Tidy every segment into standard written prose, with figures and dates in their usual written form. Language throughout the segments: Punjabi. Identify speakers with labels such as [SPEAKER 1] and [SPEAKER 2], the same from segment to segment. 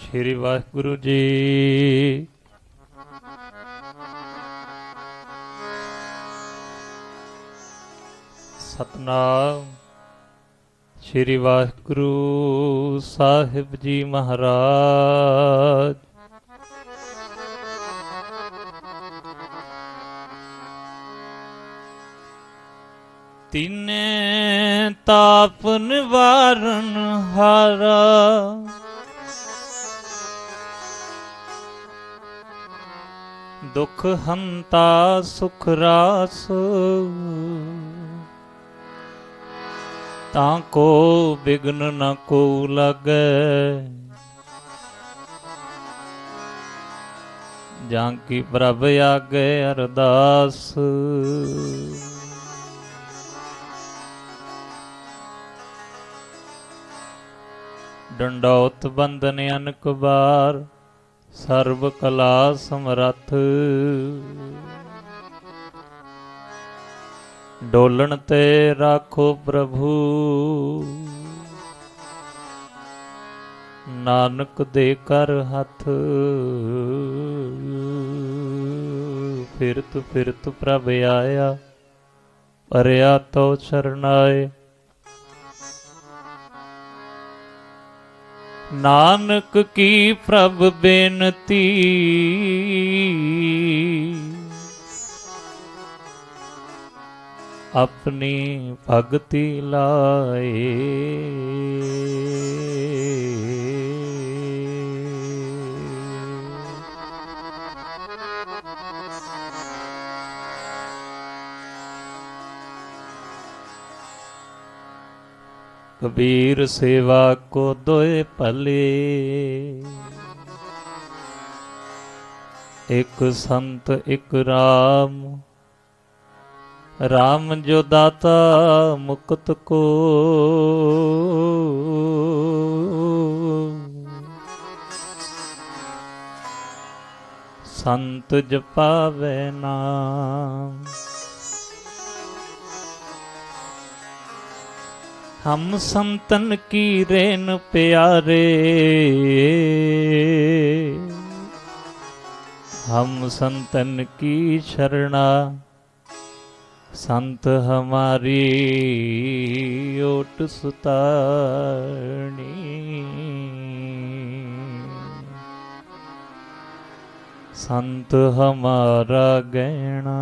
[SPEAKER 1] ਸ਼੍ਰੀ ਵਾਹਿਗੁਰੂ ਜੀ। ਸਤਨਾਮ। ਸ਼੍ਰੀ ਵਾਹਿਗੁਰੂ ਸਾਹਿਬ ਜੀ ਮਹਾਰਾਜ। ਤਿਨੇ ਤਾਪ ਨਿਵਾਰਨ ਹਾਰਾ, ਦੁਖ ਹੰਤਾ ਸੁਖ ਰਾਸ, ਤਾਂ ਕੋ ਬਿਗਨ ਨ ਕੋ ਲਾਗੈ। ਜਾਂ ਕੀ ਪ੍ਰਭ ਆਗੇ ਅਰਦਾਸ, ਡੰਡੌਤ ਬੰਦਨ ਅਨਕ ਬਾਰ, ਸਰਬ ਕਲਾ ਸਮਰੱਥ। ਡੋਲਣ ਤੇ ਰਾਖੋ ਪ੍ਰਭੂ, ਨਾਨਕ ਦੇ ਕਰ ਹੱਥ। ਫਿਰਤ ਫਿਰਤ ਪ੍ਰਭ ਆਇਆ, ਪਰਿਆ ਤੋ ਸ਼ਰਨਾਏ। ਨਾਨਕ ਕੀ ਪ੍ਰਭ ਬੇਨਤੀ, ਆਪਣੀ ਭਗਤੀ ਲਾਏ। ਕਬੀਰ ਸੇਵਾ ਕੋ ਦੋਏ ਭਲੇ, ਇੱਕ ਸੰਤ ਇੱਕ ਰਾਮ। ਰਾਮ ਜੋ ਦਾਤਾ ਮੁਕਤ ਕੋ, ਸੰਤ ਜਪਾਵੇ ਨਾਮ। ਹਮ ਸੰਤਨ ਕੀ ਰੇਨ ਪਿਆਰੇ, ਹਮ ਸੰਤਨ ਕੀ ਸ਼ਰਣਾ। ਸੰਤ ਹਮਾਰੀ ਓਟ ਸੁਤਾਰਣੀ, ਸੰਤ ਹਮਾਰਾ ਗਹਿਣਾ।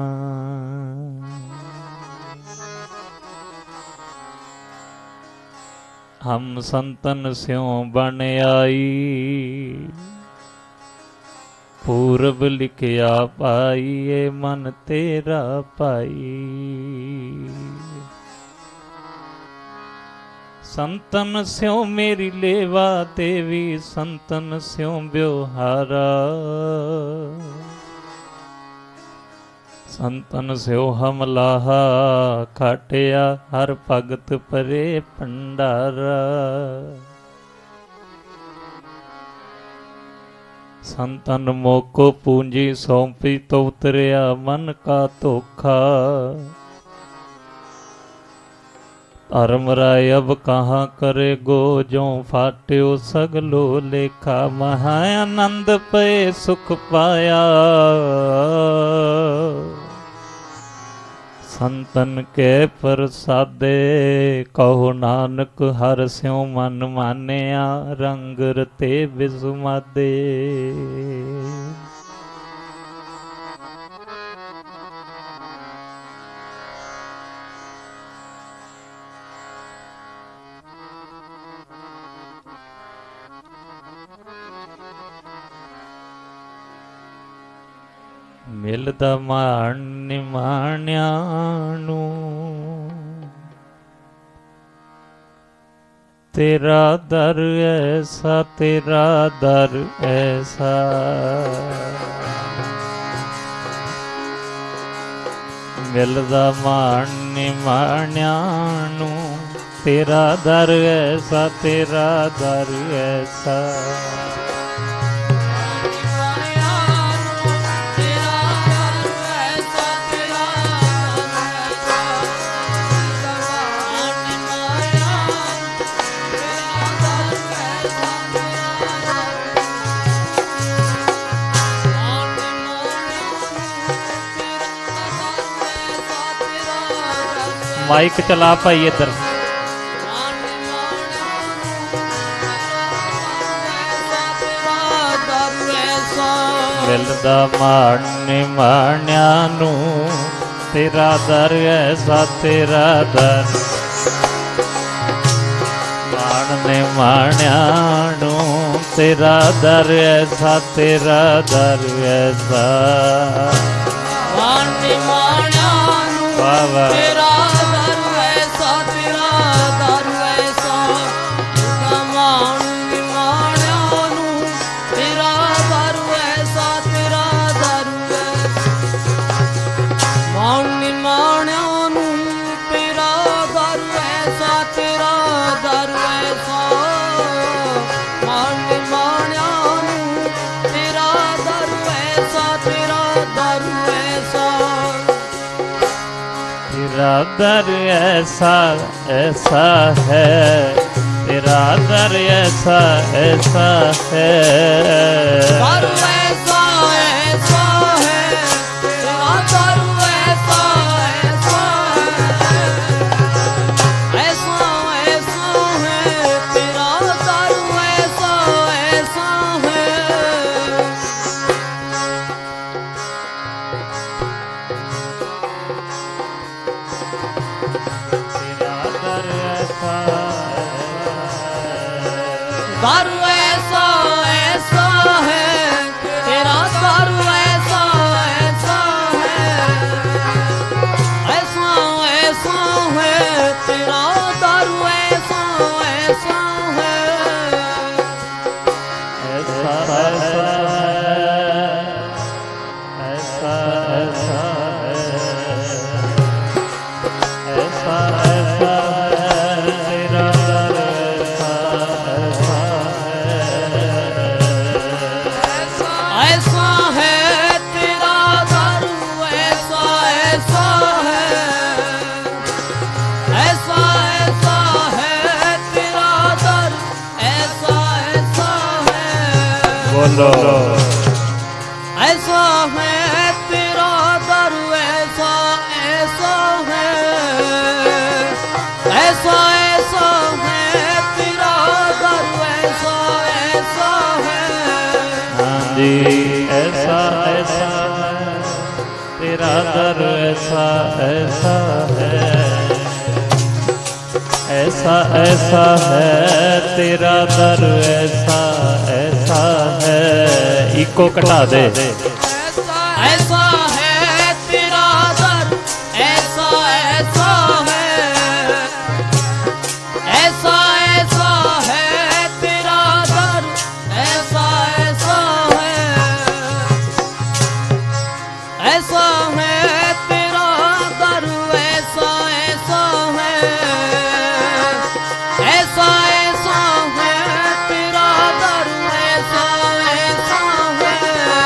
[SPEAKER 1] ਹਮ ਸੰਤਨ ਸਿਉ ਬਣ ਆਈ, ਪੂਰਬ ਲਿਖਿਆ ਪਾਈਏ ਮਨ ਤੇਰਾ ਪਾਈ। ਸੰਤਨ ਸਿਉ ਮੇਰੀ ਲੇਵਾ ਦੇਵੀ, ਸੰਤਨ ਸਿਉ ਬਿਵਹਾਰਾ। ਸੰਤਨ ਸਿਉ ਹਮਲਾਹਾ, ਖਾਟਿਆ ਹਰ ਭਗਤ ਪਰੇ ਭੰਡਾਰਾ। ਸੰਤਨ ਮੋਕੋ ਪੂੰਜੀ ਸੌਂਪੀ, ਤੋ ਉਤਰਿਆ ਮਨ ਕਾ ਧੋਖਾ। ਧਰਮ ਰਾਏ ਅਬ ਕਹਾਂ ਕਰੇਗੋ, ਜੋ ਫਾਟਿਓ ਸਗਲੋ ਲੇਖਾ। ਮਹਾ ਆਨੰਦ ਪਏ ਸੁਖ ਪਾਇਆ, ਸੰਤਨ ਕੇ ਪ੍ਰਸਾਦੇ। ਕਹੋ ਨਾਨਕ ਹਰਿ ਸਿਉ ਮਨ ਮਾਨਿਆ, ਰੰਗ ਰਤੇ ਬਿਸਮਾਦੇ। ਮਿਲਦਾ ਮਾਣ ਨਿਮਾਣਿਆਂ ਨੂੰ, ਤੇਰਾ ਦਰ ਐਸਾ, ਤੇਰਾ ਦਰ ਐਸਾ। ਮਿਲਦਾ ਮਾਣ ਨਿਮਾਣਿਆਂ ਨੂੰ, ਤੇਰਾ ਦਰ ਐਸਾ, ਤੇਰਾ ਦਰ ਐਸਾ। माइक चला पाई इधर। मिलदा मान निमाणिया नू तेरा दर ऐसा तेरा दर। मान निमाणिया नू तेरा दर ऐसा तेरा दर ऐसा।
[SPEAKER 2] मान निमाणिया नू तेरा दर ऐसा तेरा दर ऐसा। मान निमाणिया नू तेरा दर ऐसा तेरा दर ऐसा। मान निमाणिया नू तेरा दर ऐसा तेरा दर ऐसा। मान निमाणिया नू तेरा दर ऐसा तेरा दर ऐसा।
[SPEAKER 1] तेरा दर ऐसा ऐसा है तेरा दर ऐसा ऐसा है।
[SPEAKER 2] दर ऐसा ऐसा है तेरा दर ऐसा ऐसा है। ऐसा ऐसा है तेरा दर ऐसा ऐसा है।
[SPEAKER 1] तेरा दर ऐसा
[SPEAKER 2] दर ऐसा ऐसा है तेरा दर ऐसा ऐसा है। ऐसा ऐसा है तेरा दर ऐसा ऐसा है।
[SPEAKER 1] ऐसा ऐसा ऐसा ऐसा ऐसा ऐसा तेरा दर ऐसा ऐसा
[SPEAKER 2] ऐसा है तेरा दर ऐसा ऐसा है। ऐसा ऐसा है तेरा दर ऐसा ऐसा है।
[SPEAKER 1] बोलो
[SPEAKER 2] ऐसा है तेरा दर ऐसा ऐसा है। ऐसा ऐसा है तेरा दर ऐसा ऐसा है।
[SPEAKER 1] हाँ जी ऐसा ऐसा तेरा दर ऐसा ऐसा है। ऐसा ऐसा है तेरा दर ऐसा ऐसा है। इको कटा दे।
[SPEAKER 2] ऐसा है तेरा दर ऐसा ऐसा है। ऐसा ऐसा है तेरा दर ऐसा ऐसा है। ऐसा है तेरा दर ऐसा ऐसा है। ऐसा ऐसा है तेरा दर ऐसा ऐसा है।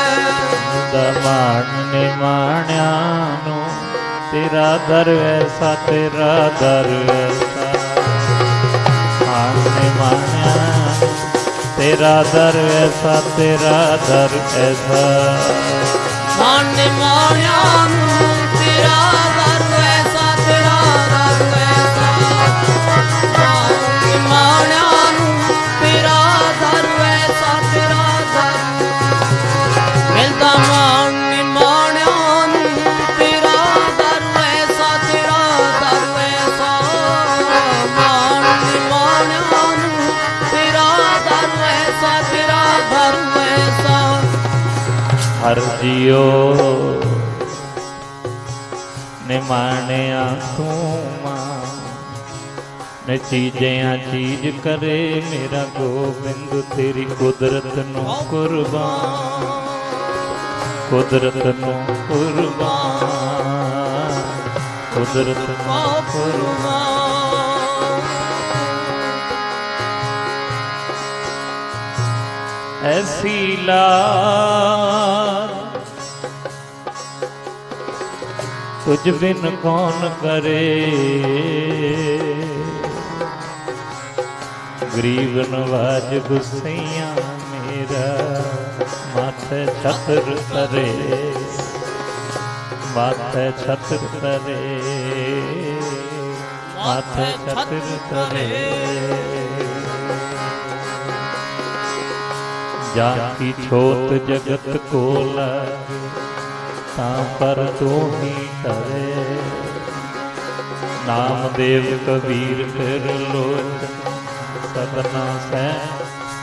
[SPEAKER 1] मान निमाणिया नू तेरा दर ऐसा तेरा दर ऐसा। मान निमाणिया नू तेरा दर ऐसा तेरा दर ऐसा।
[SPEAKER 2] मान निमाणिया नू तेरा दर ऐसा तेरा दर ऐसा। मान निमाणिया नू तेरा दर ऐसा तेरा दर। मिलदा मान निमाणिया नू तेरा दर ऐसा तेरा दर ऐसा। मान निमाणिया नू तेरा दर ऐसा तेरा दर ऐसा।
[SPEAKER 1] हर जियो निमाणिया तू मां ने चीज़ियां चीज करे मेरा गोबिंद तेरी कुदरत नू कुर्बान। कुदरत नू कुर्बान कुदरत नू कुर्बान। ऐसी लाज तुझ बिन कौन करे। गरीब नवाज गुस्सैया मेरा माथे छत्र तरे। माथे छत्र तरे माथे छत्र तरे। जाकी छोट जगत को लागे तां पर तू ही करे। नामदेव कबीर फिर लोचन सदना सैन।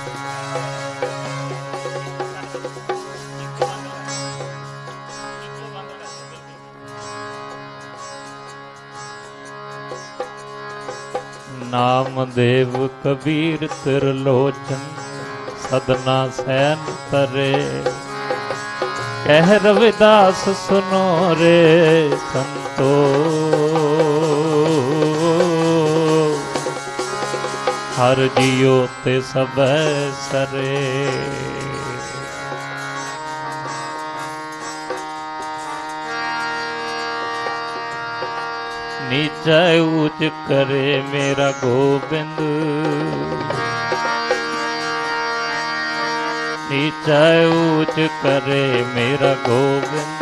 [SPEAKER 1] नामदेव कबीर त्रिलोचन सदना सैन तरे। कह रविदास सुनो रे संतो, हर जियो ते सब सरे। नीचा ऊंच करे मेरा गोविंद, नीचा ऊंच करे मेरा गोविंद।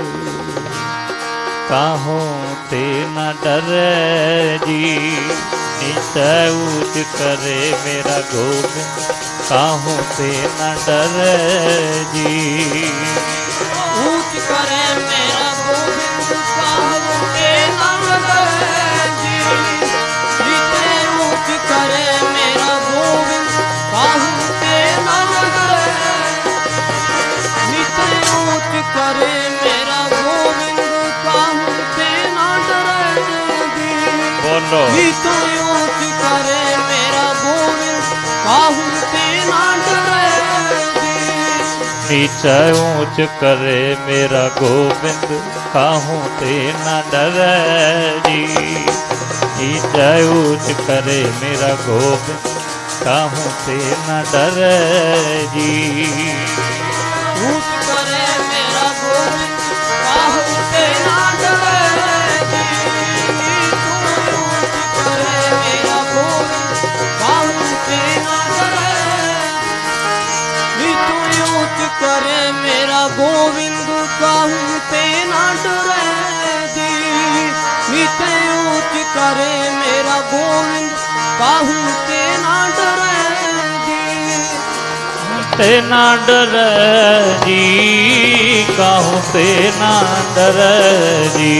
[SPEAKER 1] काहूँ ते न डरे जी, नीचा ऊंच करे मेरा गोविंद। काहूँ ते न डरे जी,
[SPEAKER 2] ऊंच करे मेरा गोविंद काहूँ ते न डरे जी। नीचे ऊंच करे मेरा गोविंद काहूँ ते न डरे। नीचे ऊंच करे मेरा गोविंद काहूँ ते न डरे जी।
[SPEAKER 1] बोलो
[SPEAKER 2] नीचे ऊंच करे मेरा गोविंद काहूँ ते न डरे जी।
[SPEAKER 1] नीचा ऊंच करे मेरा गोविंद काहूँ ते न डरे जी। नीचा ऊंच करे मेरा गोविंद काहूँ ते न डरे जी।
[SPEAKER 2] ऊंच करे मेरा गोविंद काहूँ ते न डरे जी। ऊंच करे मेरा गोविंद काहूँ ते न डरे। नीतू ऊंच करे मेरा गोविंद काहूँ ते न डरे जी। नीते ऊंच करे मेरा गोविंद काहूँ ते न डरे जी।
[SPEAKER 1] ते ना डरे जी, काहूँ ते ना डरे जी।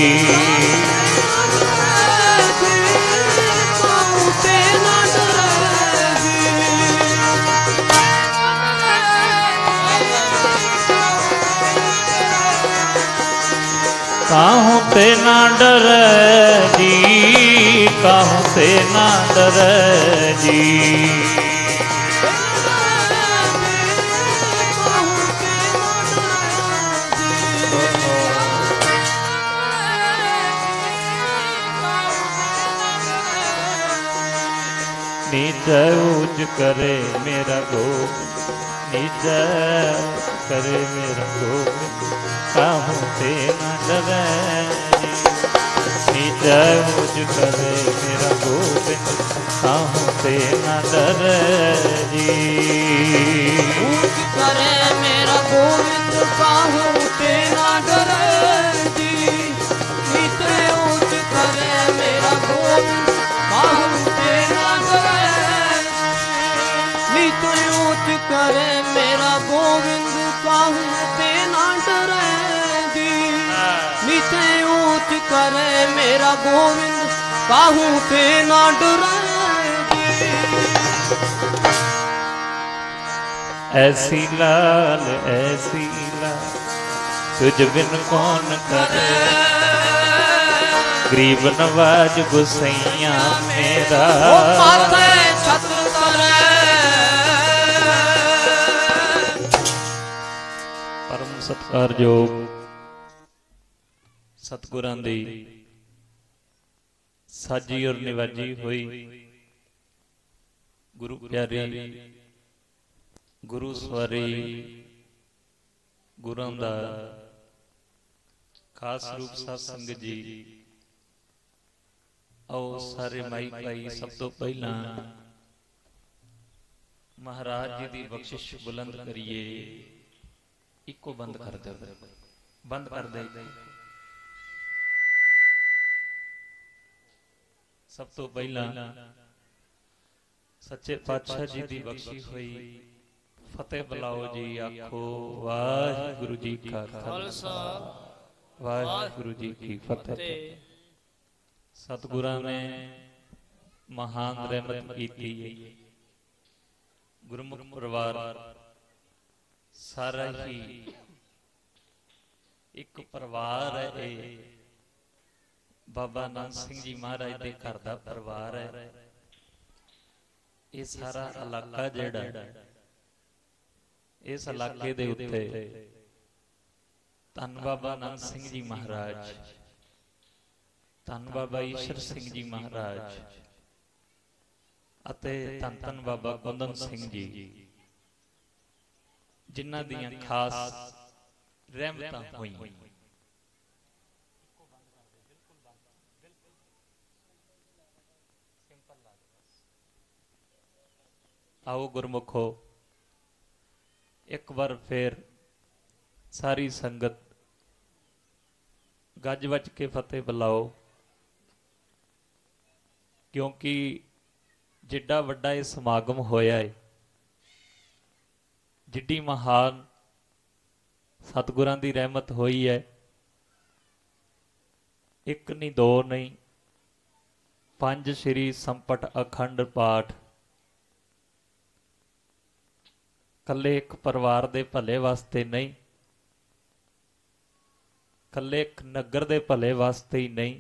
[SPEAKER 2] काहूँ ते न डरे जी।
[SPEAKER 1] काहूँ ते ना डरे जी, काहूँ ते ना डरे जी। नीचा ऊंच करे मेरा गोविंद, नीचा करे मेरा गोविंद। काहूँ ते न डरे जी, नीचा ऊंच करे मेरा गोविंद। काहूँ ते न डरे जी।
[SPEAKER 2] ऊंच करे मेरा गोविंद काहूँ ते न डरे जी। नीचे ऊंच करे मेरा गोविंद काहूँ ते न डरे। नीचे ऊंच करे मेरा गोविंद काहूँ ते न डरे जी। नीचे ऊंच करे मेरा गोविंद काहूँ ते न डरे जी।
[SPEAKER 1] ऐसी लाल ऐसी लाल तुझ बिन कौन करे। गरीब नवाज गुसैया मेरा,
[SPEAKER 2] ओ माथे छत्र तरे।
[SPEAKER 1] परम सत्कारयोग सतगुरां दी साजी और निवाजी हुई गुरु प्यारी गुरु सवारी गुरां दा खास रूप साध संगत जी। आओ सारे माई भाई सब तो पहला महाराज जी की बख्शिश बुलंद करिए। इको बंद कर दे, बंद कर दे। ਸਭ ਤੋਂ ਪਹਿਲਾਂ ਸੱਚੇ ਪਾਤਸ਼ਾਹ ਜੀ ਦੀ ਬਖਸ਼ੀ ਹੋਈ ਫਤਿਹ ਬੁਲਾਓ ਜੀ। ਆਖੋ ਵਾਹਿਗੁਰੂ ਜੀ ਕਾ ਖਾਲਸਾ ਵਾਹਿਗੁਰੂ ਜੀ ਕੀ ਫਤਿਹ। ਸਤਿਗੁਰਾਂ ਨੇ ਮਹਾਨ ਰਹਿਮਤ ਕੀਤੀ ਹੈ। ਗੁਰਮੁਖ ਪਰਿਵਾਰ ਸਾਰਾ ਹੀ ਇੱਕ ਪਰਿਵਾਰ ਹੈ। ਇਹ ਬਾਬਾ ਨਾਨਕ ਸਿੰਘ ਜੀ ਮਹਾਰਾਜ ਦੇ ਘਰ ਦਾ ਪਰਿਵਾਰ ਹੈ। ਇਹ ਸਾਰਾ ਇਲਾਕਾ ਜਿਹੜਾ ਇਸ ਇਲਾਕੇ ਦੇ ਉੱਤੇ ਧੰਨ ਬਾਬਾ ਨਾਨਕ ਸਿੰਘ ਜੀ ਮਹਾਰਾਜ, ਧੰਨ ਬਾਬਾ ਈਸ਼ਰ ਸਿੰਘ ਜੀ ਮਹਾਰਾਜ ਅਤੇ ਧੰਨ ਧੰਨ ਬਾਬਾ ਕੁੰਦਨ ਸਿੰਘ ਜੀ, ਜਿਨ੍ਹਾਂ ਦੀਆਂ ਖਾਸ ਰਹਿਮਤਾਂ ਹੋਈਆਂ। ਆਓ ਗੁਰਮੁਖੋ, ਇੱਕ ਵਾਰ ਫੇਰ ਸਾਰੀ ਸੰਗਤ ਗੱਜ ਵੱਜ ਕੇ ਫਤਿਹ ਬੁਲਾਓ, ਕਿਉਂਕਿ ਜਿੱਡਾ ਵੱਡਾ ਇਹ ਸਮਾਗਮ ਹੋਇਆ ਹੈ, ਜਿੱਡੀ ਮਹਾਨ ਸਤਿਗੁਰਾਂ ਦੀ ਰਹਿਮਤ ਹੋਈ ਹੈ, ਇੱਕ ਨਹੀਂ ਦੋ ਨਹੀਂ, 5 ਸ਼੍ਰੀ ਸੰਪਟ ਅਖੰਡ ਪਾਠ ਕੱਲੇ ਇੱਕ ਪਰਿਵਾਰ ਦੇ ਭਲੇ ਵਾਸਤੇ ਨਹੀਂ, ਕੱਲੇ ਇੱਕ ਨਗਰ ਦੇ ਭਲੇ ਵਾਸਤੇ ਹੀ ਨਹੀਂ,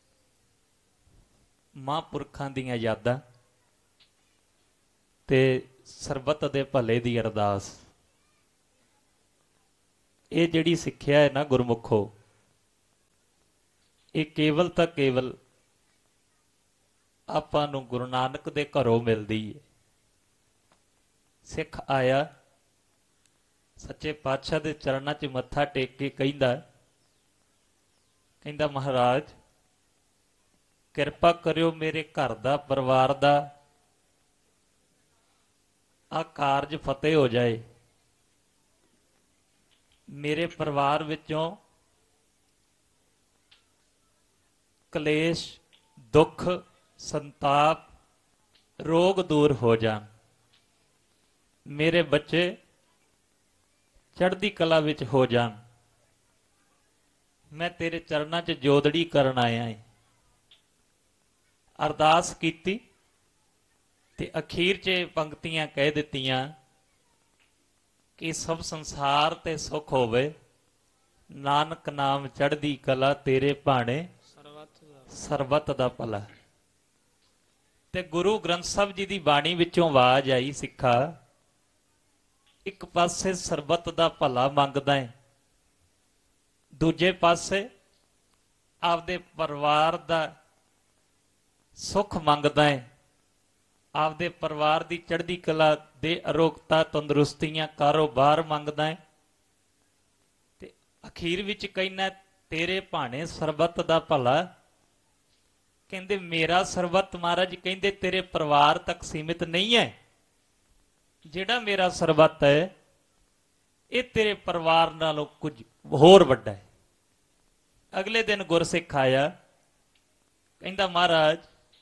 [SPEAKER 1] ਮਹਾਂਪੁਰਖਾਂ ਦੀਆਂ ਯਾਦਾਂ ਤੇ ਸਰਬੱਤ ਦੇ ਭਲੇ ਦੀ ਅਰਦਾਸ। ਇਹ ਜਿਹੜੀ ਸਿੱਖਿਆ ਹੈ ਨਾ ਗੁਰਮੁਖੋ, ਇਹ ਕੇਵਲ ਤਾਂ ਕੇਵਲ ਆਪਾਂ ਨੂੰ ਗੁਰੂ ਨਾਨਕ ਦੇ ਘਰੋਂ ਮਿਲਦੀ ਹੈ। ਸਿੱਖ ਆਇਆ ਸੱਚੇ ਪਾਤਸ਼ਾਹ ਦੇ ਚਰਨਾਂ 'ਚ ਮੱਥਾ ਟੇਕ ਕੇ ਕਹਿੰਦਾ ਮਹਾਰਾਜ ਕਿਰਪਾ ਕਰਿਓ, ਮੇਰੇ ਘਰ ਦਾ ਪਰਿਵਾਰ ਦਾ ਆ ਕਾਰਜ ਫਤਿਹ ਹੋ ਜਾਏ। ਮੇਰੇ ਪਰਿਵਾਰ ਵਿੱਚੋਂ ਕਲੇਸ਼, ਦੁੱਖ, ਸੰਤਾਪ, ਰੋਗ ਦੂਰ ਹੋ ਜਾਣ। ਮੇਰੇ ਬੱਚੇ ਚੜ੍ਹਦੀ ਕਲਾ ਵਿੱਚ ਹੋ ਜਾਣ। ਮੈਂ ਤੇਰੇ ਚਰਨਾਂ 'ਚ ਜੋਦੜੀ ਕਰਨ ਆਇਆ ਹਾਂ। ਅਰਦਾਸ ਕੀਤੀ ਤੇ ਅਖੀਰ 'ਚ ਪੰਕਤੀਆਂ ਕਹਿ ਦਿੱਤੀਆਂ ਕਿ ਸਭ ਸੰਸਾਰ ਤੇ ਸੁਖ ਹੋਵੇ, ਨਾਨਕ ਨਾਮ ਚੜ੍ਹਦੀ ਕਲਾ, ਤੇਰੇ ਭਾਣੇ ਸਰਬੱਤ ਦਾ ਭਲਾ। ਤੇ ਗੁਰੂ ਗ੍ਰੰਥ ਸਾਹਿਬ ਜੀ ਦੀ ਬਾਣੀ ਵਿੱਚੋਂ ਆਵਾਜ਼ ਆਈ, ਸਿੱਖਾ ਇੱਕ ਪਾਸੇ ਸਰਬੱਤ ਦਾ ਭਲਾ ਮੰਗਦਾ ਹੈ, ਦੂਜੇ ਪਾਸੇ ਆਪਦੇ ਪਰਿਵਾਰ ਦਾ ਸੁੱਖ ਮੰਗਦਾ ਹੈ, ਆਪਦੇ ਪਰਿਵਾਰ ਦੀ ਚੜ੍ਹਦੀ ਕਲਾ ਦੇ ਅਰੋਗਤਾ, ਤੰਦਰੁਸਤੀਆਂ, ਕਾਰੋਬਾਰ ਮੰਗਦਾ ਹੈ, ਤੇ ਅਖੀਰ ਵਿੱਚ ਕਹਿੰਦਾ ਤੇਰੇ ਭਾਣੇ ਸਰਬੱਤ ਦਾ ਭਲਾ। ਕਹਿੰਦੇ ਮੇਰਾ ਸਰਬੱਤ ਮਹਾਰਾਜ ਕਹਿੰਦੇ ਤੇਰੇ ਪਰਿਵਾਰ ਤੱਕ ਸੀਮਿਤ ਨਹੀਂ ਹੈ। ਜਿਹੜਾ ਮੇਰਾ ਸਰਬੱਤ ਹੈ ਇਹ ਤੇਰੇ ਪਰਿਵਾਰ ਨਾਲੋਂ ਕੁਝ ਹੋਰ ਵੱਡਾ ਹੈ। ਅਗਲੇ ਦਿਨ ਗੁਰਸਿੱਖ ਆਇਆ, ਕਹਿੰਦਾ ਮਹਾਰਾਜ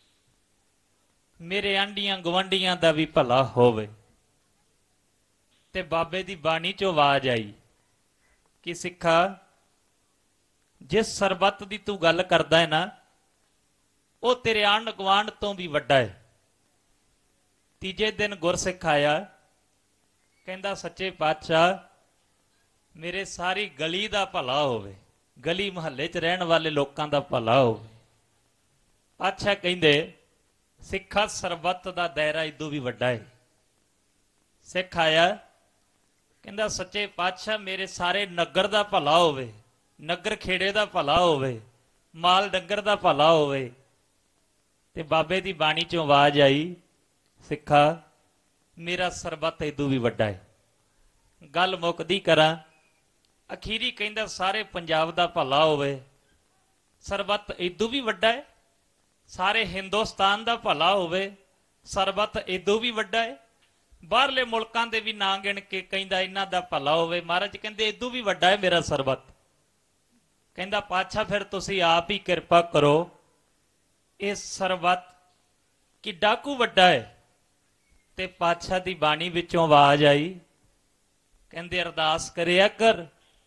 [SPEAKER 1] ਮੇਰੇ ਆਂਢੀਆਂ ਗਵਾਂਢੀਆਂ ਦਾ ਵੀ ਭਲਾ ਹੋਵੇ। ਤੇ ਬਾਬੇ ਦੀ ਬਾਣੀ ਚੋਂ ਆਵਾਜ਼ ਆਈ ਕਿ ਸਿੱਖਾ ਜਿਸ ਸਰਬੱਤ ਦੀ ਤੂੰ ਗੱਲ ਕਰਦਾ ਹੈ ਨਾ, ਉਹ ਤੇਰੇ ਆਂਢ ਗੁਆਂਢ ਤੋਂ ਵੀ ਵੱਡਾ ਹੈ। ਤੀਜੇ ਦਿਨ ਗੁਰਸਿੱਖ ਆਇਆ, ਕਹਿੰਦਾ ਸੱਚੇ ਪਾਤਸ਼ਾਹ ਮੇਰੇ ਸਾਰੀ ਗਲੀ ਦਾ ਭਲਾ ਹੋਵੇ, ਗਲੀ ਮੁਹੱਲੇ 'ਚ ਰਹਿਣ ਵਾਲੇ ਲੋਕਾਂ ਦਾ ਭਲਾ ਹੋਵੇ। ਪਾਤਸ਼ਾਹ ਕਹਿੰਦੇ ਸਿੱਖਾ ਸਰਬੱਤ ਦਾ ਦਾਇਰਾ ਇਦੋਂ ਵੀ ਵੱਡਾ ਹੈ। ਸਿੱਖ ਆਇਆ, ਕਹਿੰਦਾ ਸੱਚੇ ਪਾਤਸ਼ਾਹ ਮੇਰੇ ਸਾਰੇ ਨਗਰ ਦਾ ਭਲਾ ਹੋਵੇ, ਨਗਰ ਖੇੜੇ ਦਾ ਭਲਾ ਹੋਵੇ, ਮਾਲ ਡੰਗਰ ਦਾ ਭਲਾ ਹੋਵੇ। ਤੇ ਬਾਬੇ ਦੀ ਬਾਣੀ 'ਚੋਂ ਆਵਾਜ਼ ਆਈ, ਸਿੱਖਾ ਮੇਰਾ ਸਰਬੱਤ ਇਦੋਂ ਵੀ ਵੱਡਾ ਹੈ। ਗੱਲ ਮੁੱਕਦੀ ਕਰਾਂ, ਅਖੀਰੀ ਕਹਿੰਦਾ ਸਾਰੇ ਪੰਜਾਬ ਦਾ ਭਲਾ ਹੋਵੇ, ਸਰਬੱਤ ਇਦੋਂ ਵੀ ਵੱਡਾ ਹੈ। ਸਾਰੇ ਹਿੰਦੁਸਤਾਨ ਦਾ ਭਲਾ ਹੋਵੇ, ਸਰਬੱਤ ਇਦੋਂ ਵੀ ਵੱਡਾ ਹੈ। ਬਾਹਰਲੇ ਮੁਲਕਾਂ ਦੇ ਵੀ ਨਾਂ ਗਿਣ ਕੇ ਕਹਿੰਦਾ ਇਹਨਾਂ ਦਾ ਭਲਾ ਹੋਵੇ। ਮਹਾਰਾਜ ਕਹਿੰਦੇ ਇਦੋਂ ਵੀ ਵੱਡਾ ਹੈ ਮੇਰਾ ਸਰਬੱਤ। ਕਹਿੰਦਾ ਪਾਤਸ਼ਾਹ ਫਿਰ ਤੁਸੀਂ ਆਪ ਹੀ ਕਿਰਪਾ ਕਰੋ, ਇਹ ਸਰਬੱਤ ਕਿੱਡਾ ਕੁ ਵੱਡਾ ਹੈ। ਤੇ ਪਾਤਸ਼ਾਹ ਦੀ ਬਾਣੀ ਵਿੱਚੋਂ ਆਵਾਜ਼ ਆਈ, ਕਹਿੰਦੇ ਅਰਦਾਸ ਕਰਿਆ ਕਰ,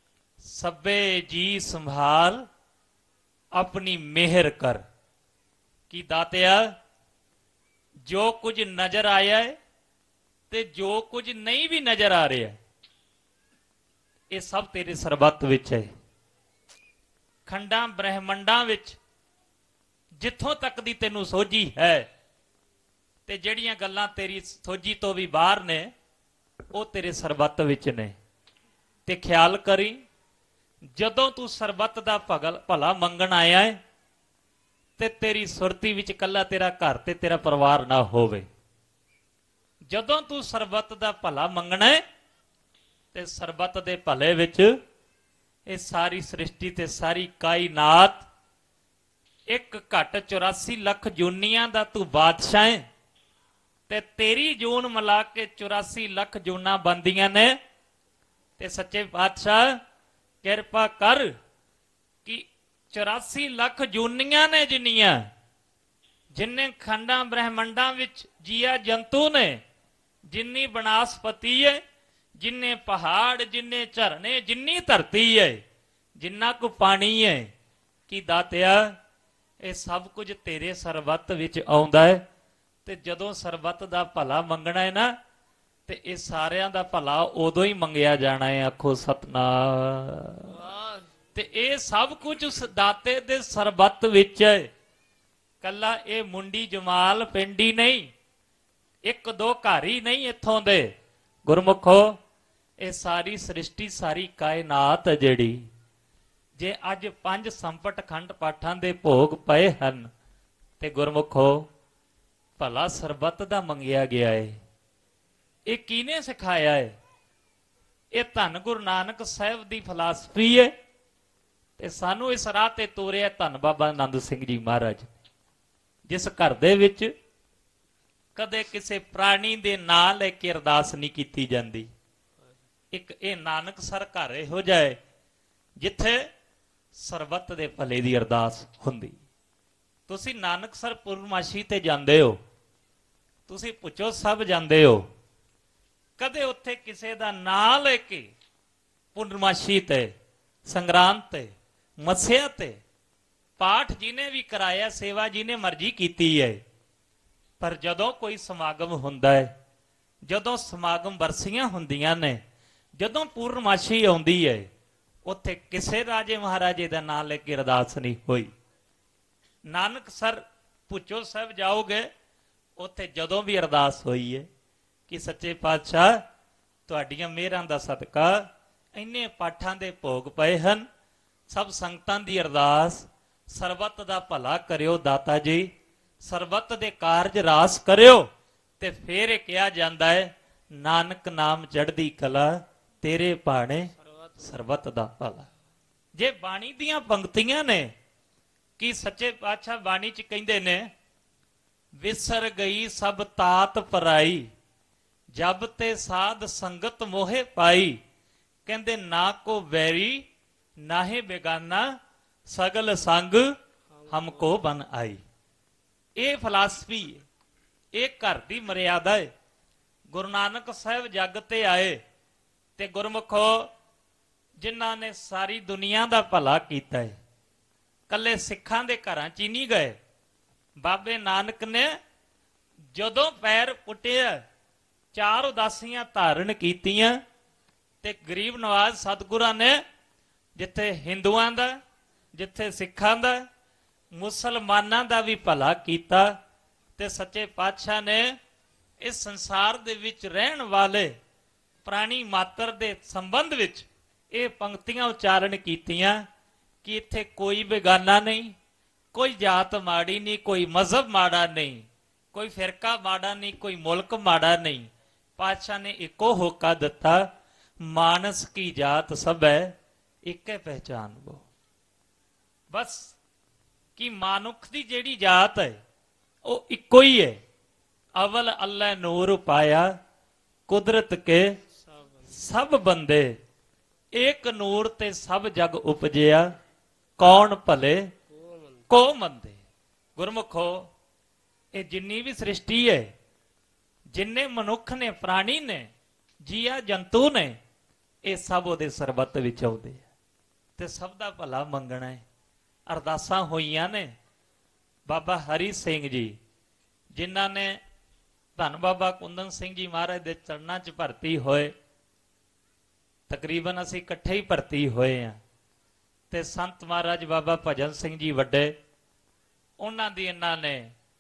[SPEAKER 1] ਸਭੇ ਜੀ ਸੰਭਾਲ ਆਪਣੀ ਮਿਹਰ ਕਰ। ਕੀ ਦਾਤਿਆ, ਜੋ ਕੁਝ ਨਜ਼ਰ ਆਇਆ ਹੈ ਤੇ ਜੋ ਕੁਝ ਨਹੀਂ ਵੀ ਨਜ਼ਰ ਆ ਰਿਹਾ, ਇਹ ਸਭ ਤੇਰੇ ਸਰਬੱਤ ਵਿੱਚ ਹੈ। ਖੰਡਾਂ ਬ੍ਰਹਿਮੰਡਾਂ ਵਿੱਚ ਜਿੱਥੋਂ ਤੱਕ ਦੀ ਤੈਨੂੰ ਸੋਝੀ ਹੈ ਤੇ ਜਿਹੜੀਆਂ ਗੱਲਾਂ ਤੇਰੀ ਸੋਝੀ ਤੋਂ ਵੀ ਬਾਹਰ ਨੇ, ਉਹ ਤੇਰੇ ਸਰਬੱਤ ਵਿੱਚ ਨੇ। ਤੇ ਖਿਆਲ ਕਰੀ, ਜਦੋਂ ਤੂੰ ਸਰਬੱਤ ਦਾ ਭਲਾ ਮੰਗਣ ਆਇਆ ਹੈ ਤੇ ਤੇਰੀ ਸੁਰਤੀ ਵਿੱਚ ਕੱਲਾ ਤੇਰਾ ਘਰ ਤੇ ਤੇਰਾ ਪਰਿਵਾਰ ਨਾ ਹੋਵੇ। ਜਦੋਂ ਤੂੰ ਸਰਬੱਤ ਦਾ ਭਲਾ ਮੰਗਣਾ ਹੈ ਤੇ ਸਰਬੱਤ ਦੇ ਭਲੇ ਵਿੱਚ ਇਹ ਸਾਰੀ ਸ੍ਰਿਸ਼ਟੀ ਤੇ ਸਾਰੀ ਕਾਇਨਾਤ, ਇੱਕ ਘੱਟ 84 ਲੱਖ ਜੂਨੀਆਂ ਦਾ ਤੂੰ ਬਾਦਸ਼ਾਹ ਹੈ ਤੇ ਤੇਰੀ ਜੂਨ ਮਿਲਾ ਕੇ 84 ਲੱਖ ਜੂਨਾਂ ਬੰਦੀਆਂ ਨੇ। ਤੇ ਸੱਚੇ ਪਾਤਸ਼ਾਹ ਕਿਰਪਾ ਕਰ ਕਿ 84 ਲੱਖ ਜੂਨੀਆਂ ਨੇ ਜਿੰਨੀਆਂ, ਜਿੰਨੇ ਖੰਡਾਂ ਬ੍ਰਹਿਮੰਡਾਂ ਵਿੱਚ ਜੀਆ ਜੰਤੂ ਨੇ, ਜਿੰਨੀ ਬਨਾਸਪਤੀ ਹੈ, ਜਿੰਨੇ ਪਹਾੜ, ਜਿੰਨੇ ਝਰਨੇ, ਜਿੰਨੀ ਧਰਤੀ ਹੈ, ਜਿੰਨਾ ਕੁ ਪਾਣੀ ਹੈ, ਕਿ ਦਾਤਿਆ ਇਹ ਸਭ ਕੁਝ ਤੇਰੇ ਸਰਬੱਤ ਵਿੱਚ ਆਉਂਦਾ ਹੈ। ਤੇ ਜਦੋਂ ਸਰਬੱਤ ਦਾ ਭਲਾ ਮੰਗਣਾ ਹੈ ਨਾ, ਤੇ ਇਹ ਸਾਰਿਆਂ ਦਾ ਭਲਾ ਉਦੋਂ ਹੀ ਮੰਗਿਆ ਜਾਣਾ ਹੈ। ਆਖੋ ਸਤਨਾਮ। ਤੇ ਇਹ ਸਭ ਕੁਝ ਉਸ ਦਾਤੇ ਦੇ ਸਰਬੱਤ ਵਿੱਚ ਹੈ। ਕੱਲਾ ਇਹ ਮੁੰਡੀ ਜਮਾਲ ਪਿੰਡੀ ਨਹੀਂ, ਇੱਕ ਦੋ ਘਰ ਹੀ ਨਹੀਂ ਇੱਥੋਂ ਦੇ ਗੁਰਮੁਖੋ, ਇਹ ਸਾਰੀ ਸ੍ਰਿਸ਼ਟੀ, ਸਾਰੀ ਕਾਇਨਾਤ ਜਿਹੜੀ, ਜੇ ਅੱਜ 5 ਸੰਪਟ ਖੰਡ ਪਾਠਾਂ ਦੇ ਭੋਗ ਪਏ ਹਨ ਤੇ ਗੁਰਮੁਖੋ ਭਲਾ ਸਰਬੱਤ ਦਾ ਮੰਗਿਆ ਗਿਆ ਹੈ। ਇਹ ਕਿਹਨੇ ਸਿਖਾਇਆ ਹੈ? ਇਹ ਧੰਨ ਗੁਰੂ ਨਾਨਕ ਸਾਹਿਬ ਦੀ ਫਿਲਾਸਫੀ ਹੈ ਤੇ ਸਾਨੂੰ ਇਸ ਰਾਹ ਤੇ ਤੋਰਿਆ ਧੰਨ ਬਾਬਾ ਆਨੰਦ ਸਿੰਘ ਜੀ ਮਹਾਰਾਜ, ਜਿਸ ਘਰ ਦੇ ਵਿੱਚ ਕਦੇ ਕਿਸੇ ਪ੍ਰਾਣੀ ਦੇ ਨਾਂ ਲੈ ਕੇ ਅਰਦਾਸ ਨਹੀਂ ਕੀਤੀ ਜਾਂਦੀ। ਇੱਕ ਇਹ ਨਾਨਕਸਰ ਘਰ ਇਹੋ ਜਿਹਾ ਹੈ ਜਿੱਥੇ ਸਰਬੱਤ ਦੇ ਭਲੇ ਦੀ ਅਰਦਾਸ ਹੁੰਦੀ। ਤੁਸੀਂ ਨਾਨਕਸਰ ਪੂਰਨਮਾਸ਼ੀ ਤੇ ਜਾਂਦੇ ਹੋ, ਤੁਸੀਂ ਭੁੱਚੋ ਸਾਹਿਬ ਜਾਂਦੇ ਹੋ, ਕਦੇ ਉੱਥੇ ਕਿਸੇ ਦਾ ਨਾਂ ਲੈ ਕੇ ਪੂਰਨਮਾਸ਼ੀ ਤੇ, ਸੰਗਰਾਂਦ ਤੇ, ਮੱਸਿਆ ਤੇ ਪਾਠ ਜਿਹਨੇ ਵੀ ਕਰਾਇਆ, ਸੇਵਾ ਜਿਹਨੇ ਮਰਜ਼ੀ ਕੀਤੀ ਹੈ, ਪਰ ਜਦੋਂ ਕੋਈ ਸਮਾਗਮ ਹੁੰਦਾ ਹੈ, ਜਦੋਂ ਸਮਾਗਮ ਬਰਸੀਆਂ ਹੁੰਦੀਆਂ ਨੇ, ਜਦੋਂ ਪੂਰਨਮਾਸ਼ੀ ਆਉਂਦੀ ਹੈ, ਉੱਥੇ ਕਿਸੇ ਰਾਜੇ ਮਹਾਰਾਜੇ ਦਾ ਨਾਮ ਲੈ ਕੇ ਅਰਦਾਸ ਨਹੀਂ ਹੋਈ। ਨਾਨਕਸਰ ਭੁੱਚੋ ਸਾਹਿਬ ਜਾਓਗੇ, ਉੱਥੇ ਜਦੋਂ ਵੀ ਅਰਦਾਸ ਹੋਈ ਹੈ ਕਿ ਸੱਚੇ ਪਾਤਸ਼ਾਹ ਤੁਹਾਡੀਆਂ ਮਿਹਰਾਂ ਦਾ ਸਦਕਾ ਇੰਨੇ ਪਾਠਾਂ ਦੇ ਭੋਗ ਪਏ ਹਨ, ਸਭ ਸੰਗਤਾਂ ਦੀ ਅਰਦਾਸ, ਸਰਬੱਤ ਦਾ ਭਲਾ ਕਰਿਓ ਦਾਤਾ ਜੀ, ਸਰਬੱਤ ਦੇ ਕਾਰਜ ਰਾਸ ਕਰਿਓ। ਤੇ ਫਿਰ ਇਹ ਕਿਹਾ ਜਾਂਦਾ ਹੈ, ਨਾਨਕ ਨਾਮ ਚੜ੍ਹਦੀ ਕਲਾ, ਤੇਰੇ ਭਾਣੇ ਸਰਬੱਤ ਦਾ ਭਲਾ। ਜੇ ਬਾਣੀ ਦੀਆਂ ਪੰਕਤੀਆਂ ਨੇ ਕਿ ਸੱਚੇ ਪਾਤਸ਼ਾਹ ਬਾਣੀ ਚ ਕਹਿੰਦੇ ਨੇ, ਵਿਸਰ ਗਈ ਸਭ ਤਾਤ ਪਰਾਈ, ਜਬ ਤੇ ਸਾਧ ਸੰਗਤ ਮੋਹੇ ਪਾਈ। ਕਹਿੰਦੇ ਨਾ ਕੋ ਵੈਰੀ ਨਾਹੇ ਬੇਗਾਨਾ, ਸਗਲ ਸੰਗ ਹਮਕੋ ਬਨ ਆਈ। ਇਹ ਫਿਲਾਸਫੀ ਹੈ, ਇਹ ਘਰ ਦੀ ਮਰਿਆਦਾ ਹੈ। ਗੁਰੂ ਨਾਨਕ ਸਾਹਿਬ ਜੱਗ ਤੇ ਆਏ ਤੇ ਗੁਰਮੁਖੋ ਜਿਨ੍ਹਾਂ ਨੇ ਸਾਰੀ ਦੁਨੀਆ ਦਾ ਭਲਾ ਕੀਤਾ ਹੈ, ਕੱਲੇ ਸਿੱਖਾਂ ਦੇ ਘਰਾਂ 'ਚ ਹੀ ਨਹੀਂ ਗਏ। ਬਾਬੇ ਨਾਨਕ ਨੇ ਜਦੋਂ ਪੈਰ ਪੁੱਟਿਆ, 4 ਉਦਾਸੀਆਂ ਧਾਰਨ ਕੀਤੀਆਂ ਤੇ ਗਰੀਬ ਨਵਾਜ਼ ਸਤਿਗੁਰਾਂ ਨੇ ਜਿੱਥੇ ਹਿੰਦੂਆਂ ਦਾ, ਜਿੱਥੇ ਸਿੱਖਾਂ ਦਾ, ਮੁਸਲਮਾਨਾਂ ਦਾ ਵੀ ਭਲਾ ਕੀਤਾ। ਤੇ ਸੱਚੇ ਪਾਤਸ਼ਾਹ ਨੇ ਇਸ ਸੰਸਾਰ ਦੇ ਵਿੱਚ ਰਹਿਣ ਵਾਲੇ ਪ੍ਰਾਣੀ ਮਾਤਰ ਦੇ ਸੰਬੰਧ ਵਿੱਚ ਇਹ ਪੰਕਤੀਆਂ ਉਚਾਰਨ ਕੀਤੀਆਂ ਕਿ ਇੱਥੇ ਕੋਈ ਬੇਗਾਨਾ ਨਹੀਂ, ਕੋਈ ਜਾਤ ਮਾੜੀ ਨਹੀਂ, ਕੋਈ ਮਜ਼ਹਬ ਮਾੜਾ ਨਹੀਂ, ਕੋਈ ਫਿਰਕਾ ਮਾੜਾ ਨਹੀਂ, ਕੋਈ ਮੁਲਕ ਮਾੜਾ ਨਹੀਂ। ਪਾਤਸ਼ਾਹ ਨੇ ਇੱਕੋ ਹੋਕਾ ਦਿੱਤਾ, ਮਾਨਸ ਕੀ ਜਾਤ ਸਭ ਹੈ ਇੱਕੇ ਪਹਿਚਾਨ ਵੋ। ਬਸ ਕਿ ਮਾਨੁੱਖ ਦੀ ਜਿਹੜੀ ਜਾਤ ਹੈ ਉਹ ਇੱਕੋ ਹੀ ਹੈ। ਅਵਲ ਅੱਲਾ ਨੂਰ ਪਾਇਆ, ਕੁਦਰਤ ਕੇ ਸਭ ਬੰਦੇ, ਏਕ ਨੂਰ ਤੇ ਸਭ ਜਗ ਉਪਜਿਆ, ਕੌਣ ਭਲੇ ਕੋ ਮੰਦੇ। ਗੁਰਮੁਖੋ ਇਹ ਜਿੰਨੀ ਵੀ ਸ੍ਰਿਸ਼ਟੀ ਹੈ, ਜਿੰਨੇ ਮਨੁੱਖ ਨੇ, ਪ੍ਰਾਣੀ ਨੇ, ਜੀਆ ਜੰਤੂ ਨੇ, ਇਹ ਸਭ ਉਹਦੇ ਸਰਬੱਤ ਵਿੱਚ ਆਉਂਦੇ ਆ ਤੇ ਸਭ ਦਾ ਭਲਾ ਮੰਗਣਾ ਹੈ। ਅਰਦਾਸਾਂ ਹੋਈਆਂ ਨੇ ਬਾਬਾ ਹਰੀ ਸਿੰਘ ਜੀ, ਜਿਨ੍ਹਾਂ ਨੇ ਧੰਨ ਬਾਬਾ ਕੁੰਦਨ ਸਿੰਘ ਜੀ ਮਹਾਰਾਜ ਦੇ ਚਰਨਾਂ 'ਚ ਭਰਤੀ ਹੋਏ। ਤਕਰੀਬਨ ਅਸੀਂ ਇਕੱਠੇ ਹੀ ਭਰਤੀ ਹੋਏ ਆ। ਤੇ ਸੰਤ ਮਹਾਰਾਜ ਬਾਬਾ ਭਜਨ ਸਿੰਘ ਜੀ ਵੱਡੇ, ਉਹਨਾਂ ਦੀ ਇਹਨਾਂ ਨੇ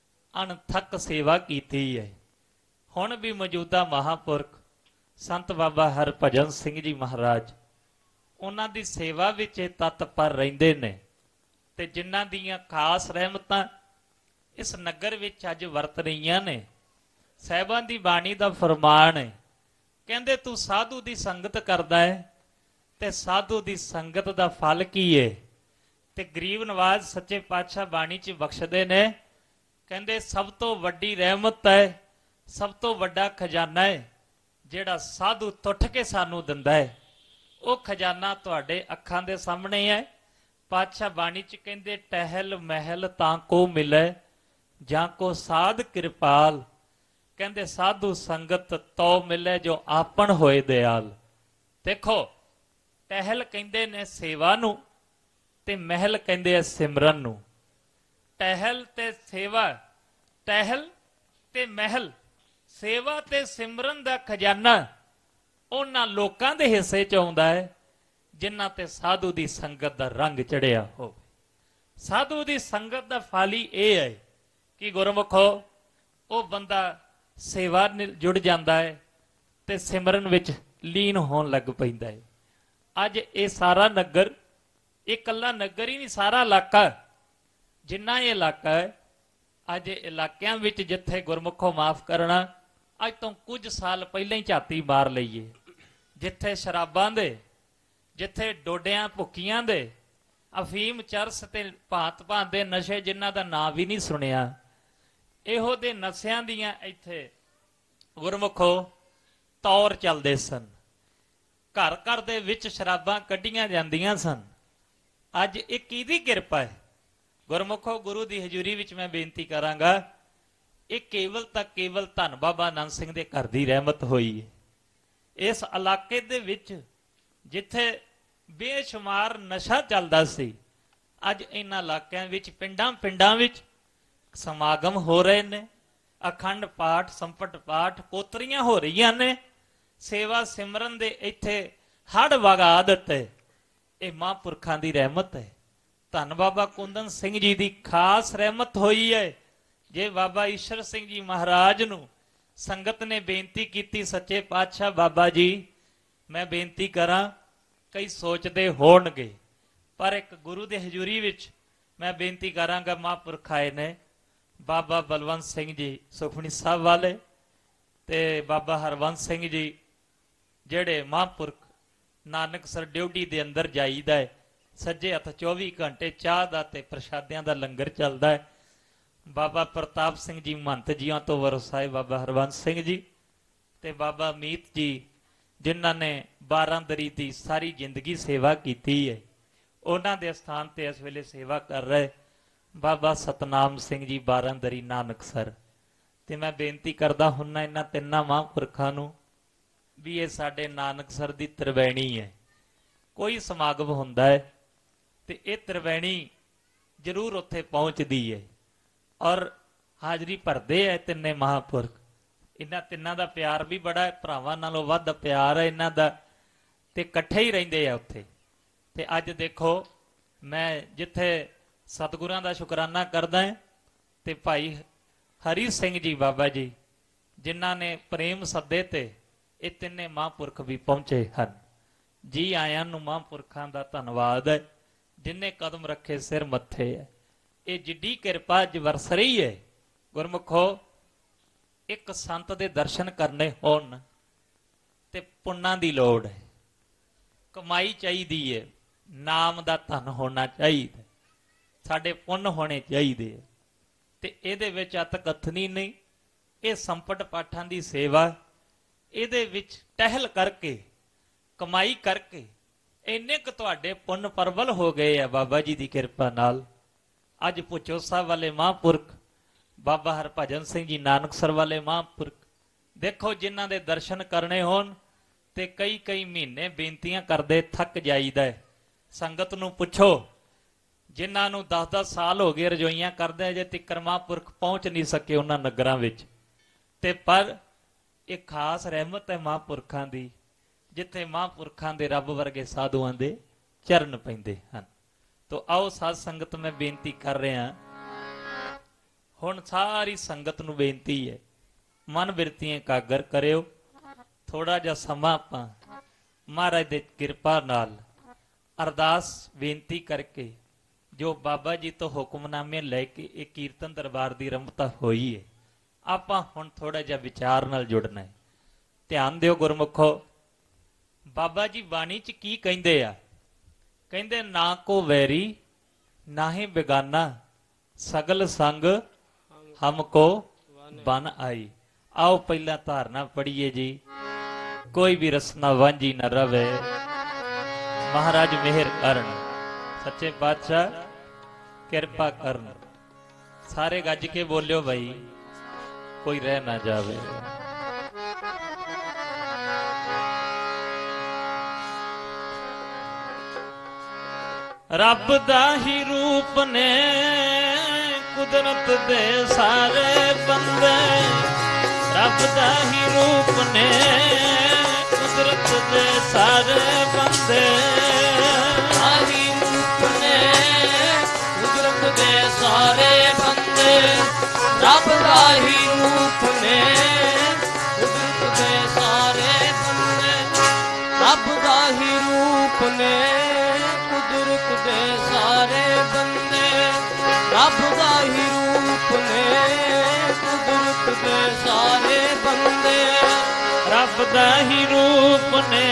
[SPEAKER 1] ਅਣਥੱਕ ਸੇਵਾ ਕੀਤੀ ਹੈ। ਹੁਣ ਵੀ ਮੌਜੂਦਾ ਮਹਾਂਪੁਰਖ ਸੰਤ ਬਾਬਾ ਹਰਭਜਨ ਸਿੰਘ ਜੀ ਮਹਾਰਾਜ, ਉਹਨਾਂ ਦੀ ਸੇਵਾ ਵਿੱਚ ਇਹ ਤਤਪਰ ਰਹਿੰਦੇ ਨੇ ਤੇ ਜਿਨ੍ਹਾਂ ਦੀਆਂ ਖਾਸ ਰਹਿਮਤਾਂ ਇਸ ਨਗਰ ਵਿੱਚ ਅੱਜ ਵਰਤ ਰਹੀਆਂ ਨੇ। ਸਾਹਿਬਾਂ ਦੀ ਬਾਣੀ ਦਾ ਫਰਮਾਨ ਹੈ, ਕਹਿੰਦੇ ਤੂੰ ਸਾਧੂ ਦੀ ਸੰਗਤ ਕਰਦਾ ਹੈ ਤੇ ਸਾਧੂ ਦੀ ਸੰਗਤ ਦਾ ਫਲ ਕੀ ਹੈ। ਤੇ ਗਰੀਬ ਨਵਾਜ਼ ਸੱਚੇ ਪਾਤਸ਼ਾਹ ਬਾਣੀ 'ਚ ਬਖਸ਼ਦੇ ਨੇ, ਕਹਿੰਦੇ ਸਭ ਤੋਂ ਵੱਡੀ ਰਹਿਮਤ ਹੈ, ਸਭ ਤੋਂ ਵੱਡਾ ਖਜ਼ਾਨਾ ਹੈ ਜਿਹੜਾ ਸਾਧੂ ਟੁੱਟ ਕੇ ਸਾਨੂੰ ਦਿੰਦਾ ਹੈ। ਉਹ ਖਜ਼ਾਨਾ ਤੁਹਾਡੇ ਅੱਖਾਂ ਦੇ ਸਾਹਮਣੇ ਹੈ। ਪਾਤਸ਼ਾਹ ਬਾਣੀ 'ਚ ਕਹਿੰਦੇ ਟਹਿਲ ਮਹਿਲ ਤਾਂ ਕੋ ਮਿਲੇ ਜਾਂ ਕੋ ਸਾਧ ਕਿਰਪਾਲ। ਕਹਿੰਦੇ ਸਾਧੂ ਸੰਗਤ ਤੋ ਮਿਲੇ ਜੋ ਆਪਨ ਹੋਏ ਦਿਆਲ। ਦੇਖੋ, ਟਹਿਲ ਕਹਿੰਦੇ ਨੇ ਸੇਵਾ ਨੂੰ ਤੇ ਮਹਿਲ ਕਹਿੰਦੇ ਆ ਸਿਮਰਨ ਨੂੰ। ਟਹਿਲ ਤੇ ਸੇਵਾ, ਟਹਿਲ ਤੇ ਮਹਿਲ, ਸੇਵਾ ਤੇ ਸਿਮਰਨ ਦਾ ਖਜ਼ਾਨਾ ਉਹਨਾਂ ਲੋਕਾਂ ਦੇ ਹਿੱਸੇ 'ਚ ਆਉਂਦਾ ਹੈ ਜਿਨ੍ਹਾਂ ਤੇ ਸਾਧੂ ਦੀ ਸੰਗਤ ਦਾ ਰੰਗ ਚੜਿਆ ਹੋਵੇ। ਸਾਧੂ ਦੀ ਸੰਗਤ ਦਾ ਫਲ ਹੀ ਇਹ ਹੈ ਕਿ ਗੁਰਮੁਖੋ ਉਹ ਬੰਦਾ ਸੇਵਾ ਨਾਲ ਜੁੜ ਜਾਂਦਾ ਹੈ ਤੇ ਸਿਮਰਨ ਵਿੱਚ ਲੀਨ ਹੋਣ ਲੱਗ ਪੈਂਦਾ ਹੈ। ਅੱਜ ਇਹ ਸਾਰਾ ਨਗਰ, ਇਹ ਇਕੱਲਾ ਨਗਰ ਹੀ ਨਹੀਂ, ਸਾਰਾ ਇਲਾਕਾ, ਜਿੰਨਾ ਇਹ ਇਲਾਕਾ ਹੈ, ਅੱਜ ਇਲਾਕਿਆਂ ਵਿੱਚ ਜਿੱਥੇ ਗੁਰਮੁਖੋ ਮਾਫ ਕਰਨਾ, ਅੱਜ ਤੋਂ ਕੁਝ ਸਾਲ ਪਹਿਲਾਂ ਹੀ ਝਾਤੀ ਮਾਰ ਲਈਏ, ਜਿੱਥੇ ਸ਼ਰਾਬਾਂ ਦੇ, ਜਿੱਥੇ ਡੋਡਿਆਂ ਭੁੱਕੀਆਂ ਦੇ, ਅਫੀਮ ਚਰਸ ਤੇ ਭਾਂਤ ਭਾਂਤ ਦੇ ਨਸ਼ੇ ਜਿਨ੍ਹਾਂ ਦਾ ਨਾਂ ਵੀ ਨਹੀਂ ਸੁਣਿਆ, ਇਹੋ ਦੇ ਨਸ਼ਿਆਂ ਦੀਆਂ ਇੱਥੇ ਗੁਰਮੁਖੋ ਤੌਰ ਚੱਲਦੇ ਸਨ। ਘਰ ਘਰ ਦੇ ਵਿੱਚ ਸ਼ਰਾਬਾਂ ਕੱਢੀਆਂ ਜਾਂਦੀਆਂ ਸਨ। ਅੱਜ ਇਹ ਕਿਹਦੀ ਕਿਰਪਾ ਹੈ ਗੁਰਮੁਖੋ? ਗੁਰੂ ਦੀ ਹਜ਼ੂਰੀ ਵਿੱਚ ਮੈਂ ਬੇਨਤੀ ਕਰਾਂਗਾ, ਇਹ ਕੇਵਲ ਤਾਂ ਕੇਵਲ ਧੰਨ ਬਾਬਾ ਆਨੰਦ ਸਿੰਘ ਦੇ ਘਰ ਦੀ ਰਹਿਮਤ ਹੋਈ ਹੈ। ਇਸ ਇਲਾਕੇ ਦੇ ਵਿੱਚ ਜਿੱਥੇ ਬੇਸ਼ੁਮਾਰ ਨਸ਼ਾ ਚੱਲਦਾ ਸੀ, ਅੱਜ ਇਹਨਾਂ ਇਲਾਕਿਆਂ ਵਿੱਚ ਪਿੰਡਾਂ ਪਿੰਡਾਂ ਵਿੱਚ ਸਮਾਗਮ ਹੋ ਰਹੇ ਨੇ, ਅਖੰਡ ਪਾਠ, ਸੰਪਟ ਪਾਠ, ਕੋਤਰੀਆਂ ਹੋ ਰਹੀਆਂ ਨੇ, ਸੇਵਾ ਸਿਮਰਨ ਦੇ ਇੱਥੇ ਹੜ ਵਗਾ ਦਿੱਤੇ। ਇਹ ਮਹਾਂਪੁਰਖਾਂ ਦੀ ਰਹਿਮਤ ਹੈ। ਧੰਨ ਬਾਬਾ ਕੁੰਦਨ ਸਿੰਘ ਜੀ ਦੀ ਖਾਸ ਰਹਿਮਤ ਹੋਈ ਹੈ। ਜੇ ਬਾਬਾ ਈਸ਼ਰ ਸਿੰਘ ਜੀ ਮਹਾਰਾਜ ਨੂੰ ਸੰਗਤ ਨੇ ਬੇਨਤੀ ਕੀਤੀ, ਸੱਚੇ ਪਾਤਸ਼ਾਹ ਬਾਬਾ ਜੀ ਮੈਂ ਬੇਨਤੀ ਕਰਾਂ, ਕਈ ਸੋਚਦੇ ਹੋਣਗੇ, ਪਰ ਇੱਕ ਗੁਰੂ ਦੇ ਹਜ਼ੂਰੀ ਵਿੱਚ ਮੈਂ ਬੇਨਤੀ ਕਰਾਂਗਾ। ਮਹਾਂਪੁਰਖ ਆਏ ਨੇ, ਬਾਬਾ ਬਲਵੰਤ ਸਿੰਘ ਜੀ ਸੁਖਮਨੀ ਸਾਹਿਬ ਵਾਲੇ ਤੇ ਬਾਬਾ ਹਰਵੰਤ ਸਿੰਘ ਜੀ, ਜਿਹੜੇ ਮਹਾਂਪੁਰਖ ਨਾਨਕਸਰ ਡਿਊਟੀ ਦੇ ਅੰਦਰ ਜਾਈਦਾ ਹੈ, ਸੱਜੇ ਹੱਥ 24 ਘੰਟੇ ਚਾਹ ਦਾ ਤੇ ਪ੍ਰਸ਼ਾਦਿਆਂ ਦਾ ਲੰਗਰ ਚੱਲਦਾ ਹੈ। ਬਾਬਾ ਪ੍ਰਤਾਪ ਸਿੰਘ ਜੀ ਮਹੰਤ ਜੀਆਂ ਤੋਂ ਵਰਸਾਏ ਬਾਬਾ ਹਰਵੰਤ ਸਿੰਘ ਜੀ ਤੇ ਬਾਬਾ ਮੀਤ ਜੀ, ਜਿਨ੍ਹਾਂ ਨੇ 12 ਦਰੀ ਦੀ ਸਾਰੀ ਜ਼ਿੰਦਗੀ ਸੇਵਾ ਕੀਤੀ ਹੈ, ਉਹਨਾਂ ਦੇ ਸਥਾਨ ਤੇ ਇਸ ਵੇਲੇ ਸੇਵਾ ਕਰ ਰਹੇ ਬਾਬਾ ਸਤਨਾਮ ਸਿੰਘ ਜੀ 12 ਦਰੀ ਨਾਨਕਸਰ। ਤੇ ਮੈਂ ਬੇਨਤੀ ਕਰਦਾ ਹੁੰਨਾ ਇਹਨਾਂ ਤਿੰਨਾਂ ਮਹਾਂਪੁਰਖਾਂ ਨੂੰ ਵੀ ਇਹ ਸਾਡੇ ਨਾਨਕਸਰ ਦੀ ਤ੍ਰਿਵੈਣੀ ਹੈ। ਕੋਈ ਸਮਾਗਮ ਹੁੰਦਾ ਹੈ ਤੇ ਇਹ ਤ੍ਰਿਵੈਣੀ ਜ਼ਰੂਰ ਉੱਥੇ ਪਹੁੰਚਦੀ ਹੈ ਔਰ ਹਾਜ਼ਰੀ ਭਰਦੇ ਹੈ ਤਿੰਨੇ ਮਹਾਂਪੁਰਖ। ਇਹਨਾਂ ਤਿੰਨਾਂ ਦਾ ਪਿਆਰ ਵੀ ਬੜਾ ਹੈ, ਭਰਾਵਾਂ ਨਾਲੋਂ ਵੱਧ ਪਿਆਰ ਹੈ ਇਹਨਾਂ ਦਾ, ਤੇ ਇਕੱਠੇ ਹੀ ਰਹਿੰਦੇ ਆ ਉੱਥੇ। ਤੇ ਅੱਜ ਦੇਖੋ, ਮੈਂ ਜਿੱਥੇ ਸਤਿਗੁਰਾਂ ਦਾ ਸ਼ੁਕਰਾਨਾ ਕਰਦਾ ਹਾਂ ਤੇ ਭਾਈ ਹਰੀ ਸਿੰਘ ਜੀ ਬਾਬਾ ਜੀ, ਜਿਨ੍ਹਾਂ ਨੇ ਪ੍ਰੇਮ ਸੱਦੇ ਤੇ ਇਹ ਤਿੰਨੇ ਮਹਾਂਪੁਰਖ ਵੀ ਪਹੁੰਚੇ ਹਨ। ਜੀ ਆਇਆਂ ਨੂੰ ਮਹਾਂਪੁਰਖਾਂ ਦਾ ਧੰਨਵਾਦ ਹੈ, ਜਿਨ੍ਹਾਂ ਕਦਮ ਰੱਖੇ ਸਿਰ ਮੱਥੇ ਹੈ। ਇਹ ਜਿੱਡੀ ਕਿਰਪਾ ਅੱਜ ਵਰਸ ਰਹੀ ਹੈ ਗੁਰਮੁਖੋ। ਇੱਕ ਸੰਤ ਦੇ ਦਰਸ਼ਨ ਕਰਨੇ ਹੋਣ ਤੇ ਪੁੰਨਾਂ ਦੀ ਲੋੜ ਹੈ, ਕਮਾਈ ਚਾਹੀਦੀ ਹੈ, ਨਾਮ ਦਾ ਧਨ ਹੋਣਾ ਚਾਹੀਦਾ, ਸਾਡੇ ਪੁੰਨ ਹੋਣੇ ਚਾਹੀਦੇ ਹੈ। ਤੇ ਇਹਦੇ ਵਿੱਚ ਅਤਕਥਨੀ ਨਹੀਂ, ਇਹ ਸੰਪਟ ਪਾਠਾਂ ਦੀ ਸੇਵਾ, ਇਹਦੇ ਵਿੱਚ ਟਹਿਲ ਕਰਕੇ, ਕਮਾਈ ਕਰਕੇ ਇੰਨੇ ਕੁ ਤੁਹਾਡੇ ਪੁੰਨ ਪਰਬਲ ਹੋ ਗਏ ਆ ਬਾਬਾ ਜੀ ਦੀ ਕਿਰਪਾ ਨਾਲ। ਅੱਜ ਭੁੱਚੋ ਸਾਹਿਬ ਵਾਲੇ ਮਹਾਂਪੁਰਖ, ਬਾਬਾ ਹਰਭਜਨ ਸਿੰਘ ਜੀ ਨਾਨਕਸਰ ਵਾਲੇ ਮਹਾਂਪੁਰਖ, ਦੇਖੋ ਜਿਨ੍ਹਾਂ ਦੇ ਦਰਸ਼ਨ ਕਰਨੇ ਹੋਣ ਤੇ ਕਈ ਕਈ ਮਹੀਨੇ ਬੇਨਤੀਆਂ ਕਰਦੇ ਥੱਕ ਜਾਈਦਾ ਹੈ। ਸੰਗਤ ਨੂੰ ਪੁੱਛੋ, ਜਿਨ੍ਹਾਂ ਨੂੰ 10-10 ਸਾਲ ਹੋ ਗਏ ਰਜੋਈਆਂ ਕਰਦੇ ਅਜੇ ਤੀਕਰ ਮਹਾਂਪੁਰਖ ਪਹੁੰਚ ਨਹੀਂ ਸਕੇ ਉਹਨਾਂ ਨਗਰਾਂ ਵਿੱਚ। ਤੇ ਪਰ ਇਹ ਖਾਸ ਰਹਿਮਤ ਹੈ ਮਹਾਂਪੁਰਖਾਂ ਦੀ, ਜਿੱਥੇ ਮਹਾਂਪੁਰਖਾਂ ਦੇ ਰੱਬ ਵਰਗੇ ਸਾਧੂਆਂ ਦੇ ਚਰਨ ਪੈਂਦੇ ਹਨ। ਤੋ ਆਓ ਸਾਧ ਸੰਗਤ, ਮੈਂ ਬੇਨਤੀ ਕਰ ਰਿਹਾ, ਹੁਣ ਸਾਰੀ ਸੰਗਤ ਨੂੰ ਬੇਨਤੀ ਹੈ, ਮਨ ਬਿਰਤੀਆਂ ਇਕਾਗਰ ਕਰਿਓ। ਥੋੜਾ ਜਿਹਾ ਸਮਾਂ ਆਪਾਂ ਮਹਾਰਾਜ ਦੇ ਕਿਰਪਾ ਨਾਲ ਅਰਦਾਸ ਬੇਨਤੀ ਕਰਕੇ, ਜੋ ਬਾਬਾ ਜੀ ਤੋਂ ਹੁਕਮਨਾਮੇ ਲੈ ਕੇ ਇਹ ਕੀਰਤਨ ਦਰਬਾਰ ਦੀ ਆਰੰਭਤਾ ਹੋਈ ਹੈ, ਆਪਾਂ ਹੁਣ ਥੋੜਾ ਜਿਹਾ ਵਿਚਾਰ ਨਾਲ ਜੁੜਨਾ ਹੈ। ਧਿਆਨ ਦਿਓ ਗੁਰਮੁਖੋ, ਬਾਬਾ ਜੀ ਬਾਣੀ 'ਚ ਕੀ ਕਹਿੰਦੇ ਆ? ਕਹਿੰਦੇ ਨਾ ਕੋ ਵੈਰੀ ਨਾਹੀਂ ਬੇਗਾਨਾ, ਸਗਲ ਸੰਗ ਹਮਕੋ ਬਨ ਆਈ। ਆਓ ਪਹਿਲਾਂ ਧਾਰਨਾ ਪੜੀਏ ਜੀ। ਕੋਈ ਵੀ ਰਸਨਾ ਵਾਂਝੀ ਨਾ ਰਵੇ, ਮਹਾਰਾਜ ਮਿਹਰ ਕਰਨ, ਸੱਚੇ ਪਾਤਸ਼ਾਹ ਕਿਰਪਾ ਕਰਨ। ਸਾਰੇ ਗੱਜ ਕੇ ਬੋਲਿਓ ਭਾਈ, ਕੋਈ ਰਹਿ ਨਾ ਜਾਵੇ। ਰੱਬ ਦਾ ਹੀ ਰੂਪ ਨੇ ਕੁਦਰਤ ਦੇ ਸਾਰੇ ਬੰਦੇ, ਰੱਬ ਦਾ ਹੀ ਰੂਪ ਨੇ ਕੁਦਰਤ ਦੇ ਸਾਰੇ ਬੰਦੇ,
[SPEAKER 2] ਆਹੀ ਰੂਪ ਨੇ ਕੁਦਰਤ ਦੇ ਸਾਰੇ ਬੰਦੇ, ਰੱਬ ਦਾ ਹੀ ਰੂਪ ਨੇ ਕੁਦਰਤ ਦੇ ਸਾਰੇ ਬੰਦੇ, ਰੱਬ ਦਾ ਹੀ ਰੂਪ ਨੇ ਕੁਦਰਤ ਦੇ ਸਾਰੇ ਬੰਦੇ, ਰੱਬ ਦਾ ਹੀ ਰੂਪ ਨੇ ਕੁਦਰਤ ਦੇ ਸਾਰੇ ਬੰਦੇ,
[SPEAKER 1] ਰੱਬ ਦਾ ਹੀ ਰੂਪ ਨੇ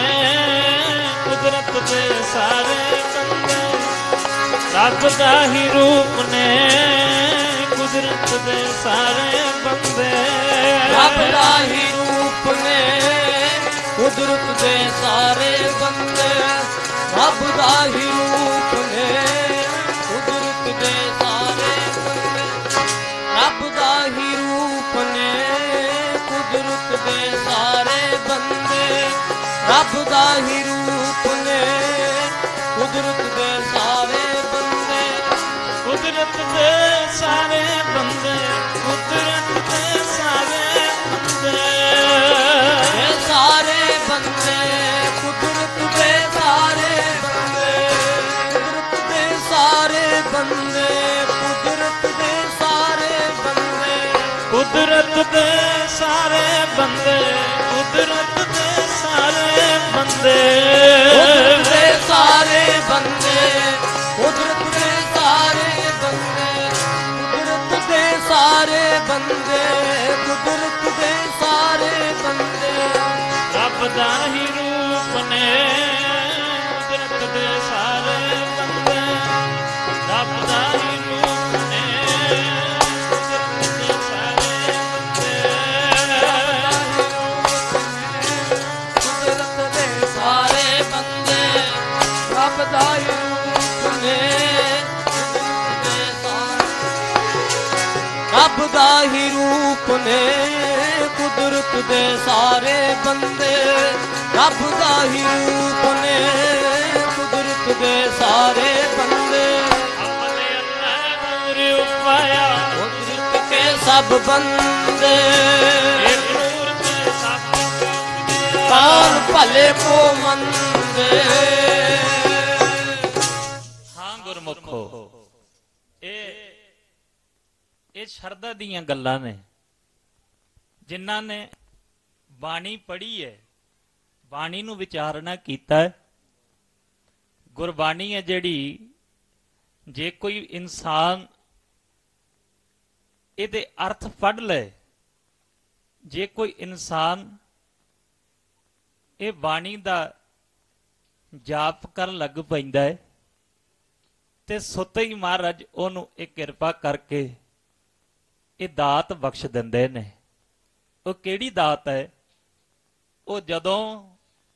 [SPEAKER 1] ਕੁਦਰਤ ਦੇ ਸਾਰੇ ਬੰਦੇ, ਰੱਬ ਦਾ ਹੀ ਰੂਪ ਨੇ ਕੁਦਰਤ ਦੇ ਸਾਰੇ ਬੰਦੇ,
[SPEAKER 2] ਰੱਬ ਦਾ ਹੀ ਰੂਪ ਨੇ ਕੁਦਰਤ ਦੇ ਸਾਰੇ ਬੰਦੇ, ਰੱਬ ਦਾ ਹੀ ਰੂਪ ਨੇ ਕੁਦਰਤ ਦੇ ਸਾਰੇ ਬੰਦੇ, ਰੱਬ ਦਾ ਹੀ ਰੂਪ ਨੇ ਕੁਦਰਤ ਦੇ ਸਾਰੇ ਬੰਦੇ, ਰੱਬ ਦਾ ਹੀ ਰੂਪ ਨੇ ਕੁਦਰਤ ਦੇ ਸਾਰੇ ਬੰਦੇ,
[SPEAKER 1] ਕੁਦਰਤ ਦੇ ਸਾਰੇ ਬੰਦੇ, ਕੁਦਰਤ ਦੇ ਸਾਰੇ ਬੰਦੇ,
[SPEAKER 2] ਇਹ ਸਾਰੇ ਬੰਦੇ ਕੁਦਰਤ ਦੇ ਸਾਰੇ ਬੰਦੇ, ਕੁਦਰਤ ਦੇ ਸਾਰੇ ਬੰਦੇ, ਕੁਦਰਤ ਦੇ ਸਾਰੇ ਬੰਦੇ,
[SPEAKER 1] ਕੁਦਰਤ ਦੇ ਸਾਰੇ ਬੰਦੇ, ਕੁਦਰਤ ਦੇ ਸਾਰੇ ਬੰਦੇ,
[SPEAKER 2] ਕੁਦਰਤ ਦੇ ਸਾਰੇ ਬੰਦੇ, ਕੁਦਰਤ ਦੇ ਸਾਰੇ ਬੰਦੇ, ਕੁਦਰਤ ਦੇ ਸਾਰੇ ਬੰਦੇ, ਕੁਦਰਤ ਦੇ ਸਾਰੇ ਬੰਦੇ,
[SPEAKER 1] ਰੱਬ ਦਾ ਹੀ ਰੂਪ ਨੇ ਕੁਦਰਤ ਦੇ ਸਾਰੇ ਬੰਦੇ, ਰੱਬ ਦਾ ਹੀ ਰੂਪ ਨੇ ਕੁਦਰਤ ਦੇ ਸਾਰੇ
[SPEAKER 2] ਕੁਦਰਤ ਦੇ ਸਾਰੇ ਬੰਦੇ, ਰੱਬ ਦਾ ਹੀ ਰੂਪ ਨੇ ਕੁਦਰਤ ਦੇ ਸਾਰੇ, ਰੱਬ ਦਾ ਹੀ ਰੂਪ ਨੇ ਕੁਦਰਤ ਦੇ ਸਾਰੇ ਬੰਦੇ, ਰੱਬ ਦਾ ਹੀ ਰੂਪ ਨੇ ਕੁਦਰਤ ਦੇ ਸਾਰੇ ਬੰਦੇ,
[SPEAKER 1] ਆਪਣੇ ਅੱਲਾਹ ਨੂਰ ਉਪਾਇਆ,
[SPEAKER 2] ਕੁਦਰਤ ਕੇ ਸਭ ਬੰਦੇ,
[SPEAKER 1] ਇੱਕ ਨੂਰ ਤੇ ਸਭ
[SPEAKER 2] ਕਾਨ ਭਲੇ ਕੋ ਮੰਦੇ।
[SPEAKER 1] ਹਾਂ ਗੁਰਮੁਖੋ, ਇਹ ਸ਼ਰਧਾ ਦੀਆਂ ਗੱਲਾਂ ਨੇ। ਜਿਨ੍ਹਾਂ ਨੇ ਬਾਣੀ ਪੜ੍ਹੀ ਹੈ, ਬਾਣੀ ਨੂੰ ਵਿਚਾਰਨਾ ਕੀਤਾ ਹੈ, ਗੁਰਬਾਣੀ ਹੈ ਜਿਹੜੀ, ਜੇ ਕੋਈ ਇਨਸਾਨ ਇਹਦੇ ਅਰਥ ਪੜ੍ਹ ਲਏ, ਜੇ ਕੋਈ ਇਨਸਾਨ ਇਹ ਬਾਣੀ ਦਾ ਜਾਪ ਕਰਨ ਲੱਗ ਪੈਂਦਾ ਹੈ, ਤੇ ਸੁੱਤੇ ਹੀ ਮਹਾਰਾਜ ਉਹਨੂੰ ਇਹ ਕਿਰਪਾ ਕਰਕੇ ਇਹ ਦਾਤ ਬਖਸ਼ ਦਿੰਦੇ ਨੇ। ਉਹ ਕਿਹੜੀ ਦਾਤ ਹੈ? ਉਹ ਜਦੋਂ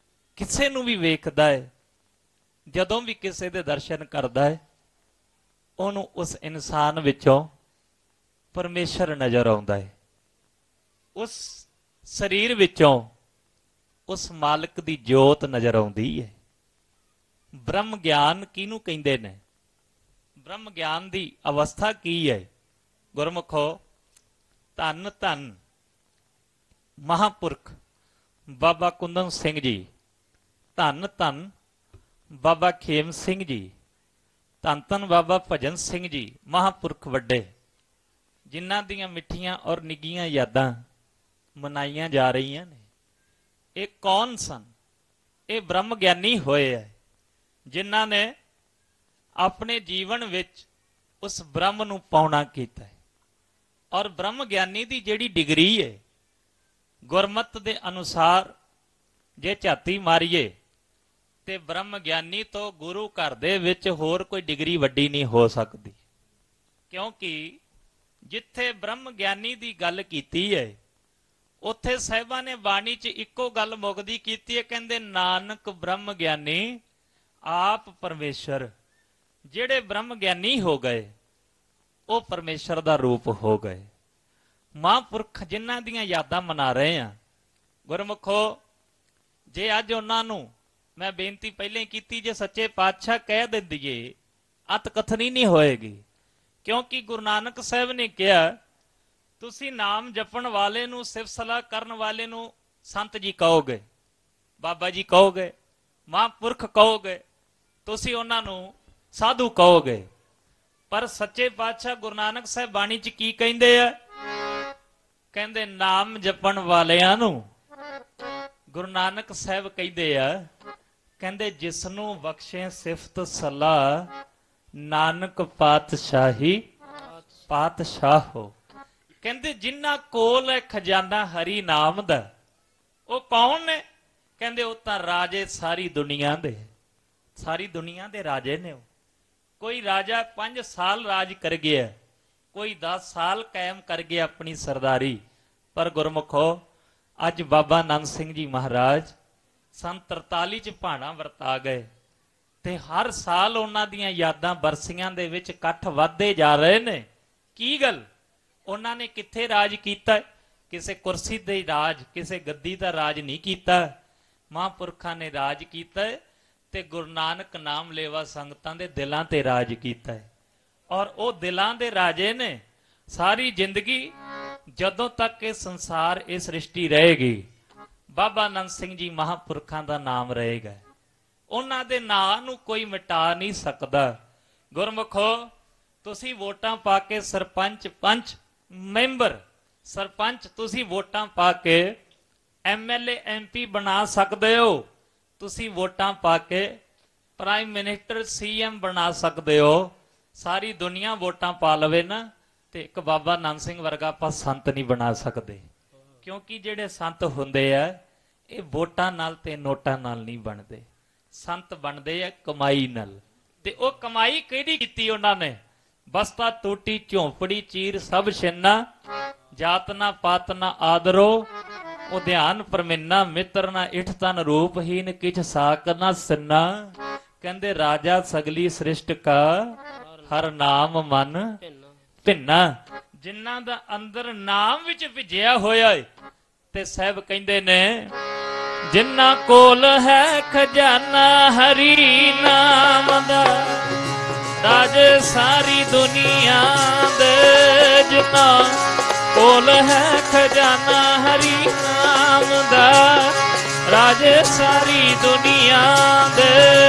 [SPEAKER 1] ਕਿਸੇ ਨੂੰ ਵੀ ਵੇਖਦਾ ਹੈ, ਜਦੋਂ ਵੀ ਕਿਸੇ ਦੇ ਦਰਸ਼ਨ ਕਰਦਾ ਹੈ, ਉਹਨੂੰ ਉਸ ਇਨਸਾਨ ਵਿੱਚੋਂ ਪਰਮੇਸ਼ਰ ਨਜ਼ਰ ਆਉਂਦਾ ਹੈ। ਉਸ ਸਰੀਰ ਵਿੱਚੋਂ ਉਸ ਮਾਲਕ ਦੀ ਜੋਤ ਨਜ਼ਰ ਆਉਂਦੀ ਹੈ। ਬ੍ਰਹਮ ਗਿਆਨ ਕਿਹਨੂੰ ਕਹਿੰਦੇ ਨੇ? ਬ੍ਰਹਮ ਗਿਆਨ ਦੀ ਅਵਸਥਾ ਕੀ ਹੈ? ਗੁਰਮੁਖੋ, ਧੰਨ ਧੰਨ ਮਹਾਂਪੁਰਖ ਬਾਬਾ ਕੁੰਦਨ ਸਿੰਘ ਜੀ, ਧੰਨ ਧੰਨ ਬਾਬਾ ਖੇਮ ਸਿੰਘ ਜੀ, ਧੰਨ ਧੰਨ ਬਾਬਾ ਭਜਨ ਸਿੰਘ ਜੀ, ਮਹਾਂਪੁਰਖ ਵੱਡੇ, ਜਿਨ੍ਹਾਂ ਦੀਆਂ ਮਿੱਠੀਆਂ ਔਰ ਨਿੱਘੀਆਂ ਯਾਦਾਂ ਮਨਾਈਆਂ ਜਾ ਰਹੀਆਂ ਨੇ। ਇਹ ਕੌਣ ਸਨ? ਇਹ ਬ੍ਰਹਮ ਗਿਆਨੀ ਹੋਏ ਹੈ, ਜਿਨ੍ਹਾਂ ਨੇ ਆਪਣੇ ਜੀਵਨ ਵਿੱਚ ਉਸ ਬ੍ਰਹਮ ਨੂੰ ਪਾਉਣਾ ਕੀਤਾ ਹੈ। ਔਰ ਬ੍ਰਹਮ ਗਿਆਨੀ ਦੀ ਜਿਹੜੀ ਡਿਗਰੀ ਹੈ, ਗੁਰਮਤਿ ਦੇ ਅਨੁਸਾਰ ਜੇ ਝਾਤੀ ਮਾਰੀਏ ਤੇ ਬ੍ਰਹਮ ਗਿਆਨੀ ਤੋਂ ਗੁਰੂ ਘਰ ਦੇ ਵਿੱਚ ਹੋਰ ਕੋਈ ਡਿਗਰੀ ਵੱਡੀ ਨਹੀਂ ਹੋ ਸਕਦੀ। ਕਿਉਂਕਿ ਜਿੱਥੇ ਬ੍ਰਹਮ ਗਿਆਨੀ ਦੀ ਗੱਲ ਕੀਤੀ ਹੈ, ਉੱਥੇ ਸਾਹਿਬਾਂ ਨੇ ਬਾਣੀ 'ਚ ਇੱਕੋ ਗੱਲ ਮੁਕਦੀ ਕੀਤੀ ਹੈ, ਕਹਿੰਦੇ ਨਾਨਕ ਬ੍ਰਹਮ ਗਿਆਨੀ ਆਪ ਪਰਮੇਸ਼ਰ। ਜਿਹੜੇ ਬ੍ਰਹਮ ਗਿਆਨੀ ਹੋ ਗਏ ਉਹ ਪਰਮੇਸ਼ਰ ਦਾ ਰੂਪ ਹੋ ਗਏ। ਮਹਾਂਪੁਰਖ ਜਿਨ੍ਹਾਂ ਦੀਆਂ ਯਾਦਾਂ ਮਨਾ ਰਹੇ ਆ, ਗੁਰਮੁਖੋ, ਜੇ ਅੱਜ ਉਹਨਾਂ ਨੂੰ ਮੈਂ ਬੇਨਤੀ ਪਹਿਲਾਂ ਹੀ ਕੀਤੀ, ਜੇ ਸੱਚੇ ਪਾਤਸ਼ਾਹ ਕਹਿ ਦਿੰਦੀਏ ਅਤ ਕਥਨੀ ਨਹੀਂ ਹੋਏਗੀ। ਕਿਉਂਕਿ ਗੁਰੂ ਨਾਨਕ ਸਾਹਿਬ ਨੇ ਕਿਹਾ, ਤੁਸੀਂ ਨਾਮ ਜਪਣ ਵਾਲੇ ਨੂੰ, ਸਿਫਤ ਸਲਾਹ ਕਰਨ ਵਾਲੇ ਨੂੰ ਸੰਤ ਜੀ ਕਹੋਗੇ, ਬਾਬਾ ਜੀ ਕਹੋਗੇ, ਮਹਾਂਪੁਰਖ ਕਹੋਗੇ, ਤੁਸੀਂ ਉਹਨਾਂ ਨੂੰ ਸਾਧੂ ਕਹੋਗੇ। ਪਰ ਸੱਚੇ ਪਾਤਸ਼ਾਹ ਗੁਰੂ ਨਾਨਕ ਸਾਹਿਬ ਬਾਣੀ 'ਚ ਕੀ ਕਹਿੰਦੇ ਆ? ਕਹਿੰਦੇ ਨਾਮ ਜਪਣ ਵਾਲਿਆਂ ਨੂੰ ਗੁਰੂ ਨਾਨਕ ਸਾਹਿਬ ਕਹਿੰਦੇ ਆ, ਕਹਿੰਦੇ ਜਿਸ ਨੂੰ ਬਖਸ਼ੇ ਸਿਫਤ ਸਲਾਹ ਨਾਨਕ ਪਾਤਸ਼ਾਹੀ ਪਾਤਸ਼ਾਹ ਹੋ। ਕਹਿੰਦੇ ਜਿਨ੍ਹਾਂ ਕੋਲ ਹੈ ਖਜ਼ਾਨਾ ਹਰੀ ਨਾਮ ਦਾ, ਉਹ ਕੌਣ ਨੇ? ਕਹਿੰਦੇ ਉਹ ਤਾਂ ਰਾਜੇ ਸਾਰੀ ਦੁਨੀਆ ਦੇ, ਸਾਰੀ ਦੁਨੀਆ ਦੇ ਰਾਜੇ ਨੇ। ਉਹ ਕੋਈ ਰਾਜਾ 5 ਸਾਲ ਰਾਜ ਕਰ ਗਿਆ, ਕੋਈ 10 ਸਾਲ ਕਾਇਮ ਕਰ ਗਿਆ ਆਪਣੀ ਸਰਦਾਰੀ। ਪਰ ਗੁਰਮੁਖੋ, ਅੱਜ ਬਾਬਾ ਆਨੰਦ ਸਿੰਘ ਜੀ ਮਹਾਰਾਜ ਸੰਨ 43 ਚ ਭਾਣਾ ਵਰਤਾ ਗਏ ਤੇ ਹਰ ਸਾਲ ਉਹਨਾਂ ਦੀਆਂ ਯਾਦਾਂ ਬਰਸੀਆਂ ਦੇ ਵਿੱਚ ਇਕੱਠ ਵੱਧਦੇ ਜਾ ਰਹੇ ਨੇ। ਕੀ ਗੱਲ? ਉਹਨਾਂ ਨੇ ਕਿੱਥੇ ਰਾਜ ਕੀਤਾ? ਕਿਸੇ ਕੁਰਸੀ ਤੇ ਰਾਜ, ਕਿਸੇ ਗੱਦੀ ਦਾ ਰਾਜ ਨਹੀਂ ਕੀਤਾ। ਮਹਾਂਪੁਰਖਾਂ ਨੇ ਰਾਜ ਕੀਤਾ ਤੇ ਗੁਰੂ ਨਾਨਕ ਨਾਮ ਲੇਵਾ ਸੰਗਤਾਂ ਦੇ ਦਿਲਾਂ ਤੇ ਰਾਜ ਕੀਤਾ ਹੈ। ਔਰ ਉਹ ਦਿਲਾਂ ਦੇ ਰਾਜੇ ਨੇ। ਸਾਰੀ ਜ਼ਿੰਦਗੀ ਜਦੋਂ ਤੱਕ ਇਹ ਸੰਸਾਰ, ਇਹ ਸ੍ਰਿਸ਼ਟੀ ਰਹੇਗੀ, ਬਾਬਾ ਆਨੰਦ ਸਿੰਘ ਜੀ ਮਹਾਂਪੁਰਖਾਂ ਦਾ ਨਾਮ ਰਹੇਗਾ। ਉਹਨਾਂ ਦੇ ਨਾਂ ਨੂੰ ਕੋਈ ਮਿਟਾ ਨਹੀਂ ਸਕਦਾ। ਗੁਰਮੁਖੋ, ਤੁਸੀਂ ਵੋਟਾਂ ਪਾ ਕੇ ਸਰਪੰਚ, ਪੰਚ, ਮੈਂਬਰ, ਸਰਪੰਚ ਤੁਸੀਂ ਵੋਟਾਂ ਪਾ ਕੇ ਐਮਐਲਏ, ਐਮਪੀ ਬਣਾ ਸਕਦੇ ਹੋ। ਤੁਸੀਂ ਵੋਟਾਂ ਪਾ ਕੇ ਪ੍ਰਾਈਮ ਮਿਨਿਸਟਰ, ਸੀਐਮ ਬਣਾ ਸਕਦੇ ਹੋ। ਸਾਰੀ ਦੁਨੀਆ ਵੋਟਾਂ ਪਾ ਲਵੇ ਨਾ, ਤੇ ਇੱਕ ਬਾਬਾ ਆਨੰਦ ਸਿੰਘ ਵਰਗਾ ਆਪਾਂ ਸੰਤ ਨਹੀਂ ਬਣਾ ਸਕਦੇ। ਕਿਉਂਕਿ ਜਿਹੜੇ ਸੰਤ ਹੁੰਦੇ ਆ, ਇਹ ਵੋਟਾਂ ਨਾਲ ਤੇ ਨੋਟਾਂ ਨਾਲ ਨਹੀਂ ਬਣਦੇ। ਸੰਤ ਬਣਦੇ ਆ ਕਮਾਈ ਨਾਲ। ਤੇ ਉਹ ਕਮਾਈ ਕਿਹਦੀ ਕੀਤੀ ਉਹਨਾਂ ਨੇ? ਬਸਤਾ ਟੂਟੀ ਝੋਂਪੜੀ ਚੀਰ ਸਭ ਛਿੰਨਾ, ਜਾਤ ਨਾ ਪਾਤ ਨਾ ਆਦਰੋ, ਉਹ ਧਿਆਨ ਪਰਮਿੰਨਾ, ਮਿੱਤਰ ਨਾ ਇਠ ਤਨ ਰੂਪਹੀਨ, ਕਿਛ ਸਾਕ ਨਾ ਸਿੰਨਾ। ਕਹਿੰਦੇ ਰਾਜਾ ਸਗਲੀ ਸ੍ਰਿਸ਼ਟ ਕਾ ਹਰ ਨਾਮ ਮਨ ਭਿੰਨਾ। ਜਿਨ੍ਹਾਂ ਦਾ ਅੰਦਰ ਨਾਮ ਵਿੱਚ ਭਿਜਿਆ ਹੋਇਆ ਏ। ਤੇ ਸਾਹਿਬ ਕਹਿੰਦੇ ਨੇ, ਜਿਨ੍ਹਾਂ ਕੋਲ ਹੈ ਖਜ਼ਾਨਾ ਹਰੀ ਨਾਮ ਦਾ, ਰਾਜੇ ਸਾਰੀ ਦੁਨੀਆ ਦੇ। ਜਿਨ੍ਹਾਂ ਕੋਲ ਹੈ ਖਜ਼ਾਨਾ ਹਰੀ ਨਾਮ ਦਾ, ਰਾਜੇ ਸਾਰੀ ਦੁਨੀਆ ਦੇ।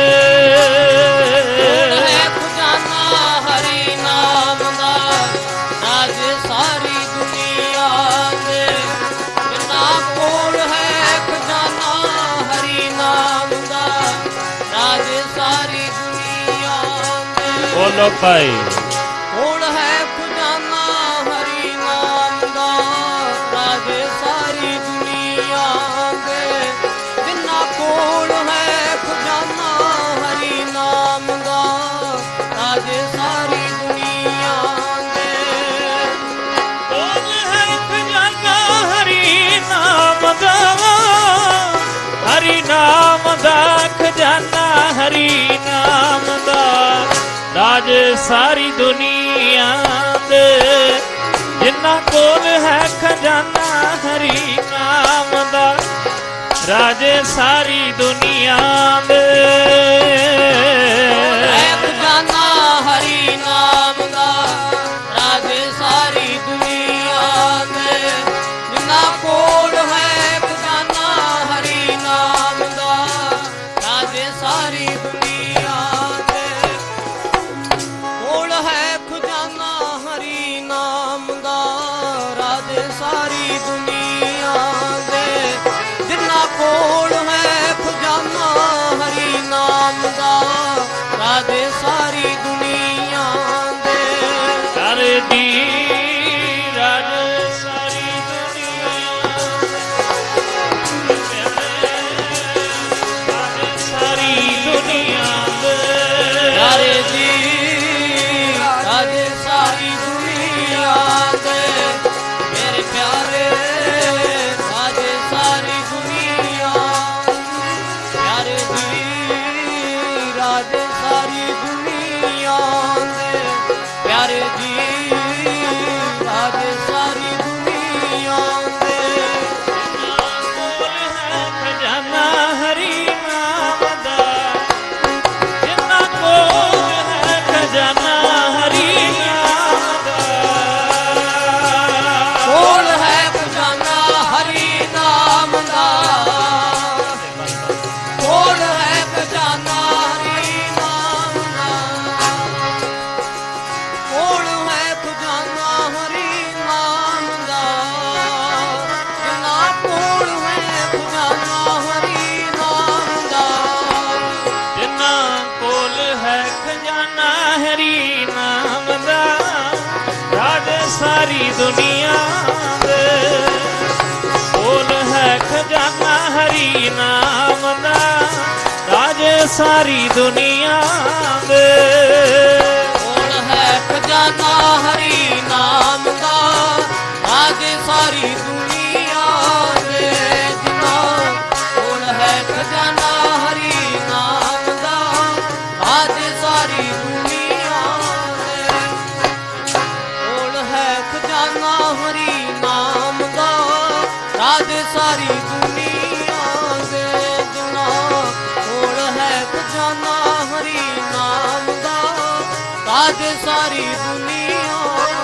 [SPEAKER 2] ਹੈ ਖਜ਼ਾਨਾ ਹਰੀ ਨਾਮ ਦਾ, ਰਾਜੇ ਸਾਰੀ ਦੁਨੀਆ ਦੇ। ਜਿਨ੍ਹਾਂ ਕੋਲ ਹੈ ਖਜ਼ਾਨਾ ਹਰੀ ਨਾਮ ਦਾ, ਰਾਜੇ ਸਾਰੀ ਦੁਨੀਆ ਦੇ।
[SPEAKER 1] ਬੋਲੋ ਭਾਈ।
[SPEAKER 2] ਕੋਲ ਹੈ ਖਜ਼ਾਨਾ ਹਰੀ ਨਾਮ ਦਾ, ਰਾਜੇ ਸਾਰੀ ਦੁਨੀਆ ਦੇ। ਜਿਨ੍ਹਾਂ ਕੋਲ ਹੈ ਖਜ਼ਾਨਾ ਹਰੀ ਨਾਮ ਦਾ, ਰਾਜੇ ਸਾਰੀ ਦੁਨੀਆ ਦੇ।
[SPEAKER 1] ਕੋਲ ਹੈ ਖਜ਼ਾਨਾ ਹਰੀ ਨਾਮ ਦਾ, ਹਰੀ ਨਾਮ ਦਾ ਖਜ਼ਾਨਾ, ਹਰੀ ਨਾਮ ਦਾ ਰਾਜ ਸਾਰੀ ਦੁਨੀਆ ਦੇ, ਜਿਨ੍ਹਾਂ ਕੋਲ ਹੈ ਖਜ਼ਾਨਾ ਹਰੀ ਨਾਮ ਦਾ, ਰਾਜੇ ਸਾਰੀ ਦੁਨੀਆ ਦੇ।
[SPEAKER 2] ਖਜ਼ਾਨਾ ਹਰੀ ਨਾਮ ਦਾ, ਰਾਜੇ ਸਾਰੀ ਦੁਨੀਆ ਦੇ, ਜਿਨ੍ਹਾਂ ਕੋਲ ਹੈ ਖਜ਼ਾਨਾ ਹਰੀ ਨਾਮ ਦਾ, ਰਾਜੇ ਸਾਰੀ ਦੁਨੀਆ ਦੇ। ਕੋਲ ਹੈ ਖਜ਼ਾਨਾ ਹਰੀ ਨਾਮ ਦਾ, ਰਾਜੇ ਸਾਰੀ ਦੁਨੀਆ ਦੇ, ਜਿਨ੍ਹਾਂ ਕੋਲ ਹੈ ਖਜ਼ਾਨਾ ਹਰੀ ਨਾਮ ਦਾ, ਰਾਜੇ ਸਾਰੀ ਦੁਨੀਆ ਦੇ।
[SPEAKER 1] ਸਾਰੇ ਦੀ ਰਾਜ ਸਾਰੀ ਦੁਨੀਆ, ਰਾਜ ਸਾਰੀ ਦੁਨੀਆ ਦੇ।
[SPEAKER 2] ਸਾਰੇ ਦੀ ਰਾਜੇ ਸਾਰੀ ਦੁਨੀਆ ਦੇ, ਮੇਰੇ ਪਿਆਰੇ ਰਾਜੇ ਸਾਰੀ ਦੁਨੀਆ, ਪਿਆਰੇ ਜੀ ਰਾਜੇ ਸਾਰੀ ਦੁਨੀਆ ਦੇ, ਪਿਆਰੇ ਜੀ ਰਾਜੇ ਸਾਰੀ ਦੁਨੀਆ ਦੇ।
[SPEAKER 1] ਕੋਲ ਹੈ ਖਜ਼ਾਨਾ ਹਰੀ ਨਾਮ ਦਾ, ਜਿਨ੍ਹਾਂ ਕੋਲ ਹੈ ਖਜ਼ਾਨਾ ਹਰੀ ਨਾਮ ਦਾ।
[SPEAKER 2] ਕੋਲ ਹੈ ਖਜ਼ਾਨਾ ਹਰੀ ਨਾਮ ਦਾ, ਕੋਲ ਹੈ ਖਜ਼ਾਨਾ ਹਰੀ ਨਾਮ ਦਾ, ਕੋਲ ਹੈ ਖਜ਼ਾਨਾ ਹਰੀ ਨਾਮ ਦਾ, ਜਿਨ੍ਹਾਂ ਕੋਲ ਹੈ ਖਜ਼ਾਨਾ ਹਰੀ ਨਾਮ ਦਾ।
[SPEAKER 1] ਜਿਨ੍ਹਾਂ ਕੋਲ ਹੈ ਖਜ਼ਾਨਾ ਹਰੀ ਨਾਮ ਦਾ, ਰਾਜ ਸਾਰੀ ਦੁਨੀਆ ਦੇ। ਕੋਲ ਹੈ ਖਜ਼ਾਨਾ ਹਰੀ ਨਾਮ ਦਾ, ਰਾਜ ਸਾਰੀ ਦੁਨੀਆ ਦੇ।
[SPEAKER 2] ਕੋਲ ਹੈ ਖਜ਼ਾਨਾ ਹਰੀ ਨਾਮ ਦਾ, ਰਾਜੇ ਸਾਰੀ ਦੁਨੀਆ ਦੇ, ਜਿਨ੍ਹਾਂ ਕੋਲ ਹੈ ਖਜ਼ਾਨਾ ਹਰੀ ਨਾਮ ਦਾ, ਰਾਜੇ ਸਾਰੀ ਦੁਨੀਆ ਦੇ। ਕੋਲ ਹੈ ਖਜ਼ਾਨਾ ਹਰੀ ਨਾਮ ਦਾ, ਰਾਜੇ ਸਾਰੀ ਦੁਨੀਆ ਦੇ, ਜਿਨ੍ਹਾਂ ਕੋਲ ਹੈ ਖਜ਼ਾਨਾ ਹਰੀ ਨਾਮ ਦਾ, ਰਾਜੇ ਸਾਰੀ ਦੁਨੀਆ।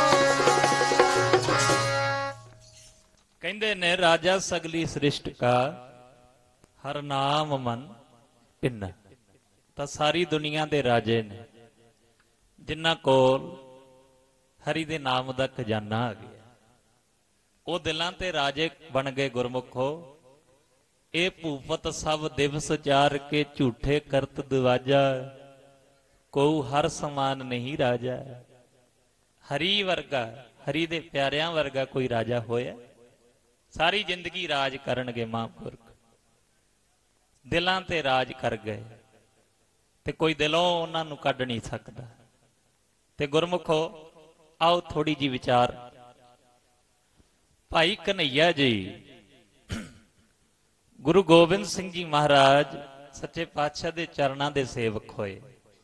[SPEAKER 1] ਕਹਿੰਦੇ ਨੇ ਰਾਜਾ ਸਗਲੀ ਸ੍ਰਿਸ਼ਟ ਕਾ, ਹਰ ਨਾਮ ਮਨ ਪਿੰਨਾ। ਤਾਂ ਸਾਰੀ ਦੁਨੀਆ ਦੇ ਰਾਜੇ ਨੇ, ਜਿਨ੍ਹਾਂ ਕੋਲ ਹਰੀ ਦੇ ਨਾਮ ਦਾ ਖਜ਼ਾਨਾ ਆ ਗਿਆ। ਉਹ ਦਿਲਾਂ ਤੇ ਰਾਜੇ ਬਣ ਗਏ ਗੁਰਮੁਖੋ। ਇਹ ਭੂਪਤ ਸਭ ਦਿਵਸ ਚਾਰ ਕੇ ਝੂਠੇ ਕਰਤ ਦਵਾਜਾ, ਕੋ ਹਰ ਸਮਾਨ ਨਹੀਂ ਰਾਜਾ। ਹਰੀ ਵਰਗਾ, ਹਰੀ ਦੇ ਪਿਆਰਿਆਂ ਵਰਗਾ ਕੋਈ ਰਾਜਾ ਹੋਇਆ? ਸਾਰੀ ਜ਼ਿੰਦਗੀ ਰਾਜ ਕਰਨਗੇ ਮਹਾਂਪੁਰਖ, ਦਿਲਾਂ ਤੇ ਰਾਜ ਕਰ ਗਏ, ਤੇ ਕੋਈ ਦਿਲੋਂ ਉਹਨਾਂ ਨੂੰ ਕੱਢ ਨਹੀਂ ਸਕਦਾ। ਤੇ ਗੁਰਮੁਖੋ ਆਓ ਥੋੜੀ ਜੀ ਵਿਚਾਰ। ਭਾਈ ਕਨਈਆ ਜੀ, ਗੁਰੂ ਗੋਬਿੰਦ ਸਿੰਘ ਜੀ ਮਹਾਰਾਜ ਸੱਚੇ ਪਾਤਸ਼ਾਹ ਦੇ ਚਰਨਾਂ ਦੇ ਸੇਵਕ ਹੋਏ,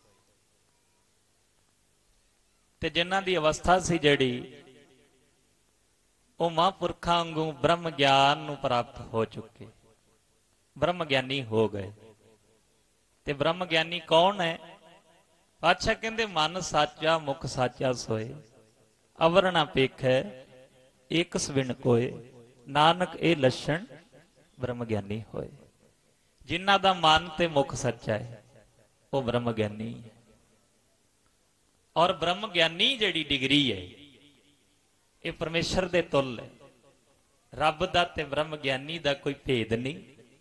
[SPEAKER 1] ਤੇ ਜਿਨ੍ਹਾਂ ਦੀ ਅਵਸਥਾ ਸੀ ਜਿਹੜੀ, ਉਹ ਮਹਾਂਪੁਰਖਾਂ ਵਾਂਗੂ ਬ੍ਰਹਮ ਗਿਆਨ ਨੂੰ ਪ੍ਰਾਪਤ ਹੋ ਚੁੱਕੇ, ਬ੍ਰਹਮ ਗਿਆਨੀ ਹੋ ਗਏ। ਤੇ ਬ੍ਰਹਮ ਗਿਆਨੀ ਕੌਣ ਹੈ? ਪਾਤਸ਼ਾਹ ਕਹਿੰਦੇ ਮਨ ਸਾਚਾ ਮੁਖ ਸਾਚਾ ਸੋਏ, ਅਵਰ ਨਾ ਪੇਖੈ ਏਕ ਸਵਿਣ ਕੋਏ, ਨਾਨਕ ਇਹ ਲੱਛਣ ਬ੍ਰਹਮ ਗਿਆਨੀ ਹੋਏ। ਜਿਨ੍ਹਾਂ ਦਾ ਮਨ ਤੇ ਮੁਖ ਸੱਚਾ ਹੈ ਉਹ ਬ੍ਰਹਮ ਗਿਆਨੀ ਹੈ। ਔਰ ਬ੍ਰਹਮ ਗਿਆਨੀ ਜਿਹੜੀ ਡਿਗਰੀ ਹੈ ਇਹ ਪਰਮੇਸ਼ਰ ਦੇ ਤੁੱਲ ਹੈ। ਰੱਬ ਦਾ ਤੇ ਬ੍ਰਹਮ ਗਿਆਨੀ ਦਾ ਕੋਈ ਭੇਦ ਨਹੀਂ।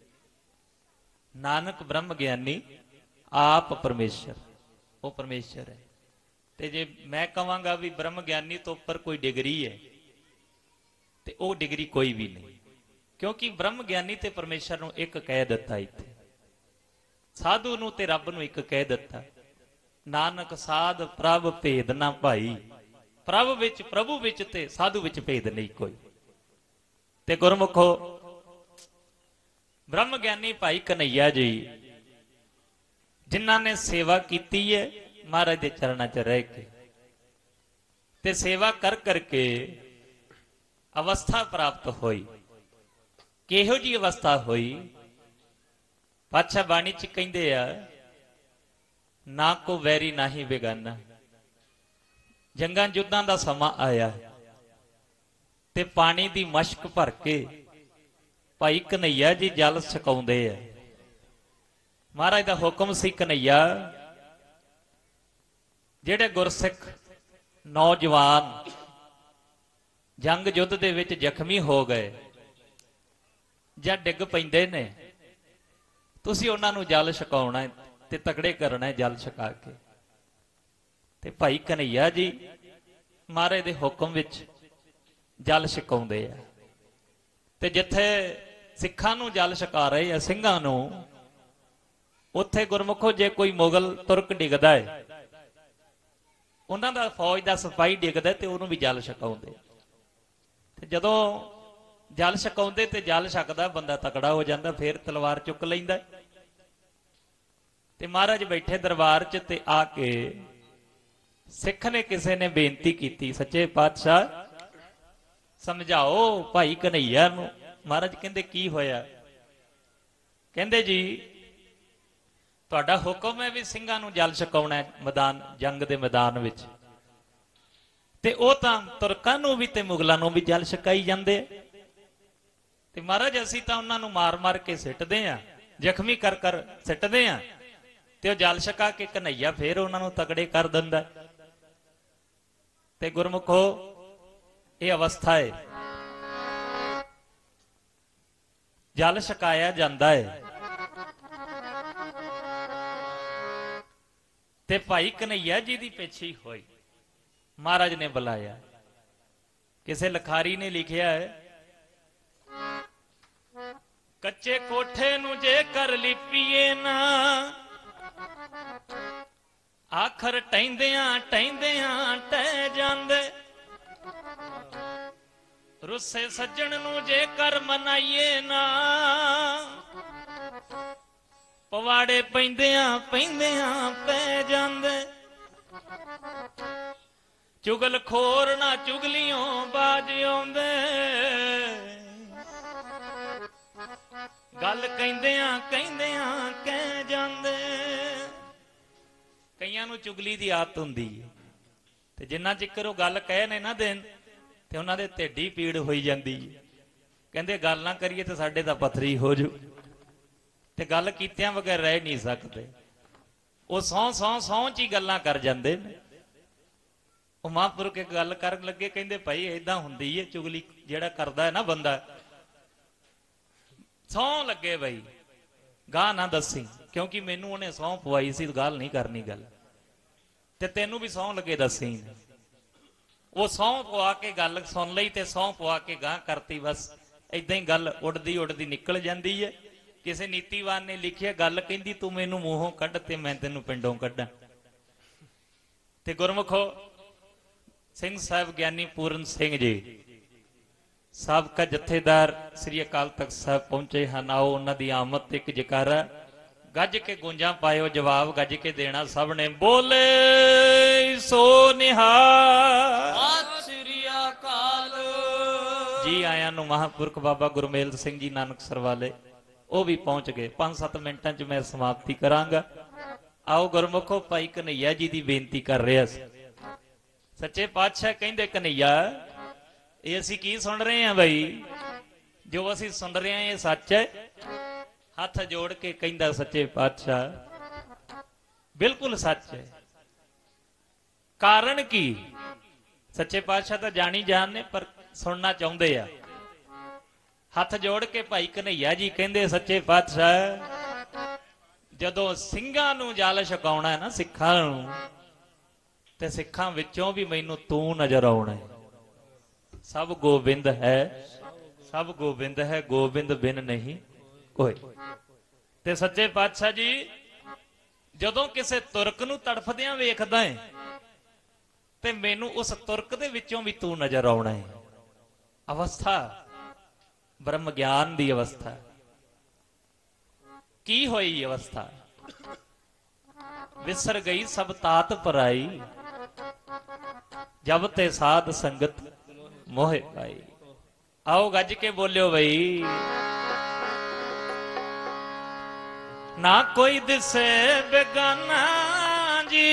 [SPEAKER 1] ਨਾਨਕ ਬ੍ਰਹਮ ਗਿਆਨੀ ਆਪ ਪਰਮੇਸ਼ਰ, ਉਹ ਪਰਮੇਸ਼ਰ ਹੈ। ਤੇ ਜੇ ਮੈਂ ਕਹਾਂਗਾ ਵੀ ਬ੍ਰਹਮ ਗਿਆਨੀ ਤੋਂ ਉੱਪਰ ਕੋਈ ਡਿਗਰੀ ਹੈ, ਤੇ ਉਹ ਡਿਗਰੀ ਕੋਈ ਵੀ ਨਹੀਂ, ਕਿਉਂਕਿ ਬ੍ਰਹਮ ਗਿਆਨੀ ਤੇ ਪਰਮੇਸ਼ਰ ਨੂੰ ਇੱਕ ਕਹਿ ਦਿੱਤਾ। ਇੱਥੇ ਸਾਧੂ ਨੂੰ ਤੇ ਰੱਬ ਨੂੰ ਇੱਕ ਕਹਿ ਦਿੱਤਾ। ਨਾਨਕ ਸਾਧ ਪ੍ਰਭ ਭੇਦ ਨਾ ਭਾਈ, ਪ੍ਰਭ ਵਿੱਚ, ਪ੍ਰਭੂ ਵਿੱਚ ਤੇ ਸਾਧੂ ਵਿੱਚ ਭੇਦ ਨਹੀਂ ਕੋਈ। ਤੇ ਗੁਰਮੁਖੋ ਬ੍ਰਹਮ ਗਿਆਨੀ ਭਾਈ ਕਨਈਆ ਜੀ, ਜਿਨ੍ਹਾਂ ਨੇ ਸੇਵਾ ਕੀਤੀ ਹੈ ਮਹਾਰਾਜ ਦੇ ਚਰਨਾਂ 'ਚ ਰਹਿ ਕੇ ਤੇ ਸੇਵਾ ਕਰ ਕਰਕੇ ਅਵਸਥਾ ਪ੍ਰਾਪਤ ਹੋਈ। ਕਿਹੋ ਜੀ ਅਵਸਥਾ ਹੋਈ? ਪਾਤਸ਼ਾਹ ਬਾਣੀ 'ਚ ਕਹਿੰਦੇ ਆ, ਨਾ ਕੋ ਵੈਰੀ ਨਾ ਹੀ ਬੇਗਾਨਾ। ਜੰਗਾਂ ਯੁੱਧਾਂ ਦਾ ਸਮਾਂ ਆਇਆ ਤੇ ਪਾਣੀ ਦੀ ਮਸ਼ਕ ਭਰ ਕੇ ਭਾਈ ਕਨਈਆ ਜੀ ਜਲ ਛਕਾਉਂਦੇ ਆ। ਮਹਾਰਾਜ ਦਾ ਹੁਕਮ ਸੀ, ਕਨਈਆ, ਜਿਹੜੇ ਗੁਰਸਿੱਖ ਨੌਜਵਾਨ ਜੰਗ ਯੁੱਧ ਦੇ ਵਿੱਚ ਜ਼ਖਮੀ ਹੋ ਗਏ ਜਾਂ ਡਿੱਗ ਪੈਂਦੇ ਨੇ, ਤੁਸੀਂ ਉਹਨਾਂ ਨੂੰ ਜਲ ਛਕਾਉਣਾ ਹੈ ਤੇ ਤਕੜੇ ਕਰਨਾ ਹੈ ਜਲ ਛਕਾ ਕੇ। ਤੇ ਭਾਈ ਕਨਈਆ ਜੀ ਮਹਾਰਾਜ ਦੇ ਹੁਕਮ ਵਿੱਚ ਜਲ ਛਕਾਉਂਦੇ ਆ। ਤੇ ਜਿੱਥੇ ਸਿੱਖਾਂ ਨੂੰ ਜਲ ਛਕਾ ਰਹੇ ਆ, ਸਿੰਘਾਂ ਨੂੰ, ਉੱਥੇ ਗੁਰਮੁਖੋ ਜੇ ਕੋਈ ਮੁਗਲ ਤੁਰਕ ਡਿੱਗਦਾ ਹੈ, ਉਹਨਾਂ ਦਾ ਫੌਜ ਦਾ ਸਿਪਾਹੀ ਡਿੱਗਦਾ ਤੇ ਉਹਨੂੰ ਵੀ ਜਲ ਛਕਾਉਂਦੇ। ਤੇ ਜਦੋਂ ਜਲ ਛਕਾਉਂਦੇ ਤੇ ਜਲ ਛਕਦਾ ਬੰਦਾ ਤਕੜਾ ਹੋ ਜਾਂਦਾ, ਫੇਰ ਤਲਵਾਰ ਚੁੱਕ ਲੈਂਦਾ। ਤੇ ਮਹਾਰਾਜ ਬੈਠੇ ਦਰਬਾਰ 'ਚ ਤੇ ਆ ਕੇ ਸਿੱਖ ਨੇ ਕਿਸੇ ਨੇ ਬੇਨਤੀ ਕੀਤੀ, ਸੱਚੇ ਪਾਤਸ਼ਾਹ ਸਮਝਾਓ ਭਾਈ ਕਨਈਆ ਨੂੰ। ਮਹਾਰਾਜ ਕਹਿੰਦੇ ਕੀ ਹੋਇਆ? ਕਹਿੰਦੇ ਜੀ ਤੁਹਾਡਾ ਹੁਕਮ ਹੈ ਵੀ ਸਿੰਘਾਂ ਨੂੰ ਜਲ ਛਕਾਉਣਾ ਹੈ ਮੈਦਾਨ, ਜੰਗ ਦੇ ਮੈਦਾਨ ਵਿੱਚ, ਤੇ ਉਹ ਤਾਂ ਤੁਰਕਾਂ ਨੂੰ ਵੀ ਤੇ ਮੁਗਲਾਂ ਨੂੰ ਵੀ ਜਲ ਛਕਾਈ ਜਾਂਦੇ ਆ। ਤੇ ਮਹਾਰਾਜ ਅਸੀਂ ਤਾਂ ਉਹਨਾਂ ਨੂੰ ਮਾਰ ਮਾਰ ਕੇ ਸਿੱਟਦੇ ਆ, ਜ਼ਖਮੀ ਕਰ ਕਰ ਸਿੱਟਦੇ ਆ, ਤੇ ਉਹ ਜਲ ਛਕਾ ਕੇ ਕਨਈਆ ਫੇਰ ਉਹਨਾਂ ਨੂੰ ਤਗੜੇ ਕਰ ਦਿੰਦਾ। ਤੇ ਗੁਰਮੁਖੋ ਇਹ ਅਵਸਥਾ ਹੈ, ਜਲ ਛਕਾਇਆ ਜਾਂਦਾ ਹੈ। ਤੇ ਭਾਈ ਕਨਈਆ ਜੀ ਦੀ ਪੇਛੀ ਹੋਈ, ਮਹਾਰਾਜ ਨੇ ਬੁਲਾਇਆ। ਕਿਸੇ ਲਿਖਾਰੀ ਨੇ ਲਿਖਿਆ ਹੈ, ਕੱਚੇ ਕੋਠੇ ਨੂੰ ਜੇ ਕਰ ਲਿਪੀਏ ਨਾ, ਆਖਰ ਟਹਿੰਦਿਆਂ ਟਹਿੰਦਿਆਂ ਟਹਿ ਜਾਂਦੇ। ਰੁੱਸੇ ਸੱਜਣ ਨੂੰ ਜੇ ਕਰ ਮਨਾਈਏ ਨਾ, ਪਵਾੜੇ ਪੈਂਦਿਆਂ ਪੈਂਦਿਆਂ ਪੈ ਜਾਂਦੇ। ਚੁਗਲ ਖੋਰ ਨਾ ਚੁਗਲੀਓਂ ਬਾਜ ਆਉਂਦੇ, ਗੱਲ ਕਹਿੰਦਿਆਂ ਕਹਿੰਦਿਆਂ ਕਹਿ ਜਾਂਦੇ। ਕਈਆਂ ਨੂੰ ਚੁਗਲੀ ਦੀ ਆਦਤ ਹੁੰਦੀ ਹੈ, ਤੇ ਜਿੰਨਾ ਚਿਰ ਉਹ ਗੱਲ ਕਹਿ ਨੇ ਨਾ ਦੇਣ ਤੇ ਉਹਨਾਂ ਦੇ ਢਿੱਡੀ ਪੀੜ ਹੋਈ ਜਾਂਦੀ ਹੈ। ਕਹਿੰਦੇ ਗੱਲ ਨਾ ਕਰੀਏ ਤੇ ਸਾਡੇ ਤਾਂ ਪੱਥਰੀ ਹੋ ਜੂ, ਤੇ ਗੱਲ ਕੀਤਿਆਂ ਬਗੈਰ ਰਹਿ ਨਹੀਂ ਸਕਦੇ। ਉਹ ਸੌਂ ਚ ਹੀ ਗੱਲਾਂ ਕਰ ਜਾਂਦੇ ਨੇ। ਉਹ ਮਹਾਂਪੁਰਖ ਇੱਕ ਗੱਲ ਕਰਨ ਲੱਗੇ, ਕਹਿੰਦੇ ਭਾਈ ਏਦਾਂ ਹੁੰਦੀ ਹੈ ਚੁਗਲੀ, ਜਿਹੜਾ ਕਰਦਾ ਹੈ ਨਾ ਬੰਦਾ, ਸਹੁੰ ਲੱਗੇ ਬਈ ਗਾਹ ਨਾ ਦੱਸੀ, ਕਿਉਂਕਿ ਮੈਨੂੰ ਉਹਨੇ ਸਹੁੰ ਪਵਾਈ ਸੀ, ਗੱਲ ਨਹੀਂ ਕਰਨੀ ਗੱਲ, ਤੇ ਤੈਨੂੰ ਵੀ ਸਹੁੰ ਲੱਗੇ ਦੱਸੀ। ਉਹ ਸਹੁੰ ਪਵਾ ਕੇ ਗੱਲ ਸੁਣ ਲਈ ਤੇ ਸਹੁੰ ਪਵਾ ਕੇ ਗਾਹ ਕਰਤੀ, ਬਸ ਏਦਾਂ ਹੀ ਗੱਲ ਉੱਡਦੀ ਉੱਡਦੀ ਨਿਕਲ ਜਾਂਦੀ ਹੈ। ਕਿਸੇ ਨੀਤੀਵਾਨ ਨੇ ਲਿਖਿਆ, ਗੱਲ ਕਹਿੰਦੀ ਤੂੰ ਮੈਨੂੰ ਮੂੰਹੋਂ ਕੱਢ ਤੇ ਮੈਂ ਤੈਨੂੰ ਪਿੰਡੋਂ ਕੱਢਾਂ। ਤੇ ਗੁਰਮੁਖੋ ਸਿੰਘ ਸਾਹਿਬ ਗਿਆਨੀ ਪੂਰਨ ਸਿੰਘ ਜੀ ਸਾਬਕਾ ਜਥੇਦਾਰ ਸ੍ਰੀ ਅਕਾਲ ਤਖਤ ਸਾਹਿਬ ਪਹੁੰਚੇ ਹਨ। ਆਓ ਉਹਨਾਂ ਦੀ ਆਮਦ ਤੇ ਇੱਕ ਜੈਕਾਰਾ ਗੱਜ ਕੇ ਗੂੰਜਾਂ ਪਾਇਓ, ਜਵਾਬ ਗੱਜ ਕੇ ਦੇਣਾ ਸਭ ਨੇ। ਬੋਲੇ ਸੋ ਨਿਹਾਲ,
[SPEAKER 2] ਸਤਿ ਸ੍ਰੀ ਅਕਾਲ
[SPEAKER 1] ਜੀ। ਆਇਆਂ ਨੂੰ ਮਹਾਂਪੁਰਖ ਬਾਬਾ ਗੁਰਮੇਲ ਸਿੰਘ ਜੀ ਨਾਨਕਸਰ ਵਾਲੇ, ਉਹ ਵੀ ਪਹੁੰਚ ਗਏ। 5-7 ਮਿੰਟਾਂ 'ਚ ਮੈਂ ਸਮਾਪਤੀ ਕਰਾਂਗਾ। ਆਓ ਗੁਰਮੁਖੋ, ਭਾਈ ਕਨਈਆ ਜੀ ਦੀ ਬੇਨਤੀ ਕਰ ਰਿਹਾ ਸੀ। ਸੱਚੇ ਪਾਤਸ਼ਾਹ ਕਹਿੰਦੇ, ਕਨਈਆ ਇਹ ਅਸੀਂ ਕੀ ਸੁਣ ਰਹੇ ਹਾਂ ਬਈ? ਜੋ ਅਸੀਂ ਸੁਣ ਰਹੇ ਹਾਂ ਇਹ ਸੱਚ ਹੈ? ਹੱਥ ਜੋੜ ਕੇ ਕਹਿੰਦਾ ਸੱਚੇ ਪਾਤਸ਼ਾਹ ਬਿਲਕੁਲ ਸੱਚ ਹੈ। ਕਾਰਨ ਕੀ? ਸੱਚੇ ਪਾਤਸ਼ਾਹ ਤਾਂ ਜਾਣੀ ਜਾਣ ਨੇ, ਪਰ ਸੁਣਨਾ ਚਾਹੁੰਦੇ ਆ। ਹੱਥ ਜੋੜ ਕੇ ਭਾਈ ਕਨਈਆ ਜੀ ਕਹਿੰਦੇ, ਸੱਚੇ ਪਾਤਸ਼ਾਹ ਜਦੋਂ ਸਿੰਘਾਂ ਨੂੰ ਜਲ ਛਕਾਉਣਾ ਹੈ ਨਾ, ਸਿੱਖਾਂ ਨੂੰ, ਤੇ ਸਿੱਖਾਂ ਵਿੱਚੋਂ ਵੀ ਮੈਨੂੰ ਤੂੰ ਨਜ਼ਰ ਆਉਣਾ ਹੈ। ਸਭ ਗੋਬਿੰਦ ਹੈ, ਸਭ ਗੋਬਿੰਦ ਹੈ, ਗੋਬਿੰਦ ਬਿਨ ਨਹੀਂ ਕੋਈ। ਤੇ ਸੱਚੇ ਪਾਤਸ਼ਾਹ ਜੀ ਜਦੋਂ ਕਿਸੇ ਤੁਰਕ ਨੂੰ ਤੜਫਦਿਆਂ ਵੇਖਦਾ ਹੈ ਤੇ ਮੈਨੂੰ ਉਸ ਤੁਰਕ ਦੇ ਵਿੱਚੋਂ ਵੀ ਤੂੰ ਨਜ਼ਰ ਆਉਣਾ ਹੈ। ਅਵਸਥਾ ਬ੍ਰਹਮ ਗਿਆਨ ਦੀ ਅਵਸਥਾ ਕੀ ਹੋਈ? ਅਵਸਥਾ ਵਿਸਰ ਗਈ ਸਭ ਤਾਤ ਪਰਾਈ, ਜਬ ਤੇ ਸਾਧ ਸੰਗਤ ਮੋਹਿ ਪਾਈ। ਆਓ ਗੱਜ ਕੇ ਬੋਲਿਓ ਬਈ। ਨਾ ਕੋਈ ਦਿਸੇ ਬੇਗਾਨਾ ਜੀ,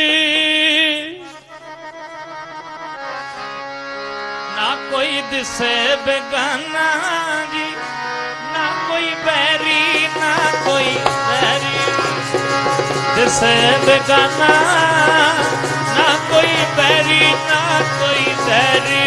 [SPEAKER 1] ਨਾ ਕੋਈ ਦਿਸੇ ਬੇਗਾਨਾ ਜੀ, ਨਾ ਕੋਈ ਬੈਰੀ ਨਾ ਕੋਈ ਵੈਰੀ, ਦਿਸੇ ਬੇਗਾਨਾ ਨਾ ਕੋਈ ਬੈਰੀ ਨਾ ਕੋਈ ਵੈਰੀ,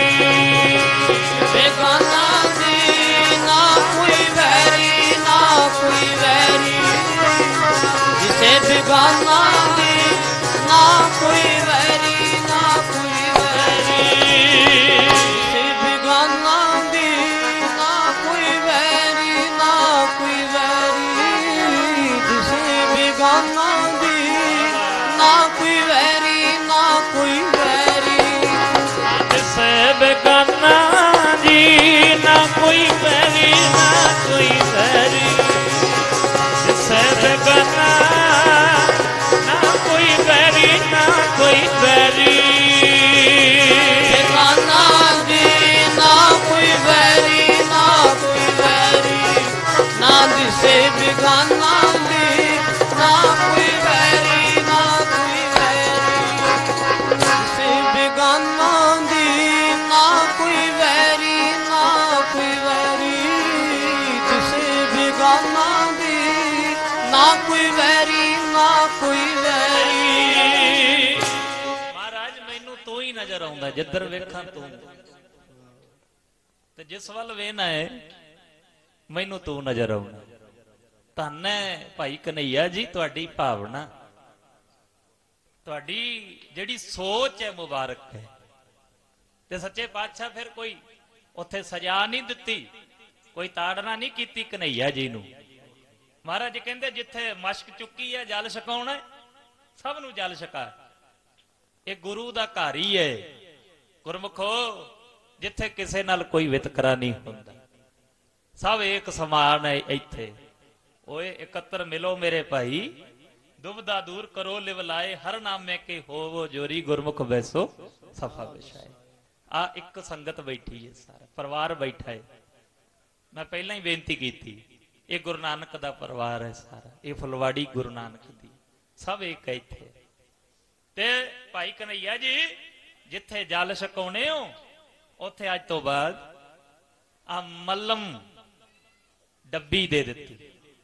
[SPEAKER 2] ਬੇਗਾਨਾ ਦੀ ਨਾ ਕੋਈ ਵੈਰੀ ਨਾ ਕੋਈ ਵੈਰੀ, ਜਿਸੇ ਬੇਗਾਨਾ ਦੀ ਨਾ ਕੋਈ ਵੈਰੀ ਨਾ ਕੋਈ ਵੈਰੀ, ਜਿਸੇ ਬੇਗਾਨਾ ਦੀ ਨਾ ਕੋਈ ਵੈਰੀ ਨਾ ਕੋਈ ਵੈਰੀ, ਜਿਸੇ ਬੇਗਾਨਾ ਦੀ ਨਾ ਕੋਈ ਵੈਰੀ ਨਾ ਕੋਈ ਵੈਰੀ,
[SPEAKER 1] ਦਿਸੇ ਬੇਗਾਨਾ ਜੀ ਨਾ ਕੋਈ ਵੈਰੀ ਨਾ ਕੋਈ ਵੈਰੀ, ਦਿਸੇ ਬੇਗਾਨਾ ਨਾ ਕੋਈ ਵੈਰੀ ਨਾ ਕੋਈ ਵੈਰੀ,
[SPEAKER 2] ਬੇਗਾਨਾ ਦੀ ਨਾ ਕੋਈ ਵੈਰੀ ਨਾ ਕੋਈ ਵੈਰੀ, ਨਾ ਦਿਸੇ ਬੇਗਾਨਾ ਦੀ ਨਾ ਕੋਈ ਵੈਰੀ ਨਾ ਕੋਈ ਵੈਰੀ, ਦਿਸੇ ਬੇਗਾਨਾ ਦੀ ਨਾ ਕੋਈ ਵੈਰੀ ਨਾ ਕੋਈ ਵੈਰੀ, ਦਿਸੇ ਬੇਗਾਨਾ ਦੀ ਨਾ ਕੋਈ ਵੈਰੀ ਨਾ ਕੋਈ ਵੈਰੀ।
[SPEAKER 1] ਮਹਾਰਾਜ ਮੈਨੂੰ ਤੂੰ ਹੀ ਨਜ਼ਰ ਆਉਂਦਾ, ਜਿੱਧਰ ਵੇਖਾਂ ਤੂੰ, ਤੇ ਜਿਸ ਵੱਲ ਵੇਖਣਾ ਹੈ ਮੈਨੂੰ ਤੂੰ ਨਜ਼ਰ ਆਉਣਾ। ਧੰਨ ਹੈ ਭਾਈ ਕਨਈਆ ਜੀ, ਤੁਹਾਡੀ ਭਾਵਨਾ, ਤੁਹਾਡੀ ਜਿਹੜੀ ਸੋਚ ਹੈ ਮੁਬਾਰਕ ਹੈ। ਤੇ ਸੱਚੇ ਪਾਤਸ਼ਾਹ ਫਿਰ ਕੋਈ ਉੱਥੇ ਸਜ਼ਾ ਨਹੀਂ ਦਿੱਤੀ, ਕੋਈ ਤਾੜਨਾ ਨਹੀਂ ਕੀਤੀ ਕਨਈਆ ਜੀ ਨੂੰ। ਮਹਾਰਾਜ ਕਹਿੰਦੇ ਜਿੱਥੇ ਮਸ਼ਕ ਚੁੱਕੀ ਹੈ ਜਲ ਛਕਾਉਣਾ, ਸਭ ਨੂੰ ਜਲ ਛਕਾ। ਇਹ ਗੁਰੂ ਦਾ ਘਰ ਹੀ ਹੈ ਗੁਰਮੁਖੋ, ਜਿੱਥੇ ਕਿਸੇ ਨਾਲ ਕੋਈ ਵਿਤਕਰਾ ਨਹੀਂ ਹੁੰਦਾ, ਸਭ ਇੱਕ ਸਮਾਨ ਹੈ ਇੱਥੇ। ਓਏ ਇਕੱਤਰ ਮਿਲੋ ਮੇਰੇ ਭਾਈ, ਦੁਬਦਾ ਦੂਰ ਕਰੋ ਲਿਵ ਲਾਏ, ਹਰ ਨਾਮੇ ਕੇ ਹੋਵੋ ਜੋਰੀ, ਗੁਰਮੁਖ ਬੈਸੋ ਸਫਾ ਵਿਛਾਏ। ਆ ਇੱਕ ਸੰਗਤ ਬੈਠੀ ਹੈ, ਸਾਰਾ ਪਰਿਵਾਰ ਬੈਠਾ ਹੈ। ਮੈਂ ਪਹਿਲਾਂ ਹੀ ਬੇਨਤੀ ਕੀਤੀ, ਇਹ ਗੁਰੂ ਨਾਨਕ ਦਾ ਪਰਿਵਾਰ ਹੈ ਸਾਰਾ, ਇਹ ਫੁਲਵਾੜੀ ਗੁਰੂ ਨਾਨਕ ਦੀ, ਸਭ ਇੱਕ ਹੈ ਇੱਥੇ। ਤੇ ਭਾਈ ਕਨਈਆ ਜੀ ਜਿੱਥੇ ਜਲ ਛਕਾਉਣੇ ਹੋ, ਉੱਥੇ ਅੱਜ ਤੋਂ ਬਾਅਦ ਆ ਮੱਲਮ ਡੱਬੀ ਦੇ ਦਿੱਤੀ,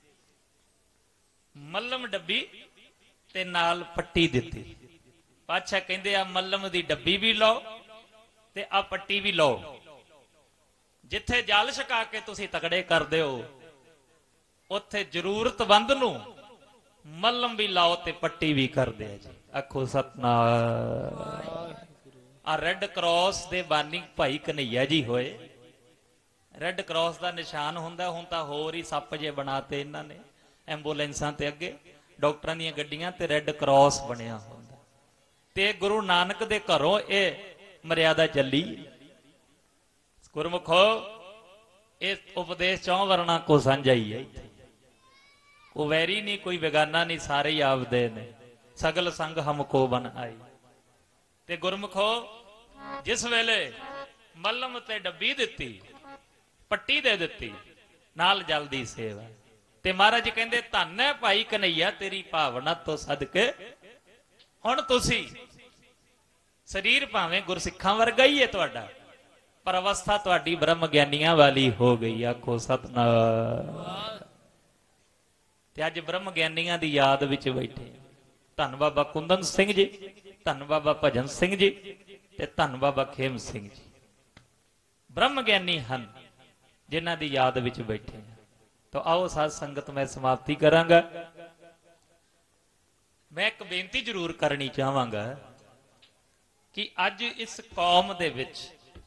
[SPEAKER 1] ਮੱਲਮ ਡੱਬੀ ਤੇ ਨਾਲ ਪੱਟੀ ਦਿੱਤੀ। ਪਾਤਸ਼ਾਹ ਕਹਿੰਦੇ ਆ ਮੱਲਮ ਦੀ ਡੱਬੀ ਵੀ ਲਓ ਤੇ ਆ ਪੱਟੀ ਵੀ ਲਓ। ਜਿੱਥੇ ਜਲ ਛਕਾ ਕੇ ਤੁਸੀਂ ਤਕੜੇ ਕਰਦੇ ਹੋ, ਉੱਥੇ ਜ਼ਰੂਰਤਮੰਦ ਨੂੰ ਮੱਲਮ ਵੀ ਲਾਓ ਤੇ ਪੱਟੀ ਵੀ ਕਰਦੇ ਆ ਜੀ। ਆਖੋ ਸਤਨਾਮ। ਆ ਰੈੱਡ ਕਰਾਸ ਦੇ ਬਾਨੀ ਭਾਈ ਕਨਈਆ ਜੀ ਹੋਏ। ਰੈੱਡ ਕਰਾਸ ਦਾ ਨਿਸ਼ਾਨ ਹੁੰਦਾ, ਹੁਣ ਤਾਂ ਹੋਰ ਹੀ ਸੱਪ ਜੇ ਬਣਾਤੇ ਇਹਨਾਂ ਨੇ, ਐਂਬੂਲੈਂਸਾਂ ਤੇ ਅੱਗੇ ਡਾਕਟਰਾਂ ਦੀਆਂ ਗੱਡੀਆਂ ਤੇ ਰੈੱਡ ਕਰਾਸ ਬਣਿਆ ਹੁੰਦਾ। ਤੇ ਗੁਰੂ ਨਾਨਕ ਦੇ ਘਰੋਂ ਇਹ ਮਰਿਆਦਾ ਚੱਲੀ। ਗੁਰਮੁਖੋ ਇਹ ਉਪਦੇਸ਼ ਚੌਂ ਵਰਣਾ ਕੋ ਸਾਂਝਾ ਹੀ ਹੈ ਇੱਥੇ, ਕੋਈ ਵੈਰੀ ਨਹੀਂ ਕੋਈ ਬੇਗਾਨਾ ਨਹੀਂ, ਸਾਰੇ ਹੀ ਆਪਦੇ ਨੇ। ਸਗਲ ਸੰਗ ਹਮਕੋ ਬਨ ਆਈ। ਤੇ ਗੁਰਮੁਖੋ ਜਿਸ ਵੇਲੇ ਮੱਲਮ ਤੇ ਡੱਬੀ ਦਿੱਤੀ, ਪੱਟੀ ਦੇ ਦਿੱਤੀ, ਨਾਲ ਜਲ ਦੀ ਸੇਵਾ, ਤੇ ਮਹਾਰਾਜ ਕਹਿੰਦੇ ਧੰਨ ਹੈ ਭਾਈ ਕਨਈਆ ਤੇਰੀ ਭਾਵਨਾ ਤੋਂ ਸਦਕੇ, ਹੁਣ ਤੁਸੀਂ ਸਰੀਰ ਭਾਵੇਂ ਗੁਰਸਿੱਖਾਂ ਵਰਗਾ ਹੀ ਹੈ ਤੁਹਾਡਾ, ਪਰ ਅਵਸਥਾ ਤੁਹਾਡੀ ਬ੍ਰਹਮ ਗਿਆਨੀਆਂ ਵਾਲੀ ਹੋ ਗਈ। ਆਖੋ ਸਤਨਾਮ। ਤੇ ਅੱਜ ਬ੍ਰਹਮ ਗਿਆਨੀਆਂ ਦੀ ਯਾਦ ਵਿੱਚ ਬੈਠੇ, ਧੰਨ ਬਾਬਾ ਕੁੰਦਨ ਸਿੰਘ ਜੀ, ਧੰਨ ਬਾਬਾ ਭਜਨ ਸਿੰਘ ਜੀ ਤੇ ਧੰਨ ਬਾਬਾ ਖੇਮ ਸਿੰਘ ਜੀ, ਬ੍ਰਹਮ ਗਿਆਨੀ ਹਨ ਜਿਨ੍ਹਾਂ ਦੀ ਯਾਦ ਵਿੱਚ ਬੈਠੇ। ਤਾਂ ਆਓ ਸਾਧ ਸੰਗਤ ਮੈਂ ਸਮਾਪਤੀ ਕਰਾਂਗਾ। ਮੈਂ ਇੱਕ ਬੇਨਤੀ ਜ਼ਰੂਰ ਕਰਨੀ ਚਾਹਾਂਗਾ ਕਿ ਅੱਜ ਇਸ ਕੌਮ ਦੇ ਵਿੱਚ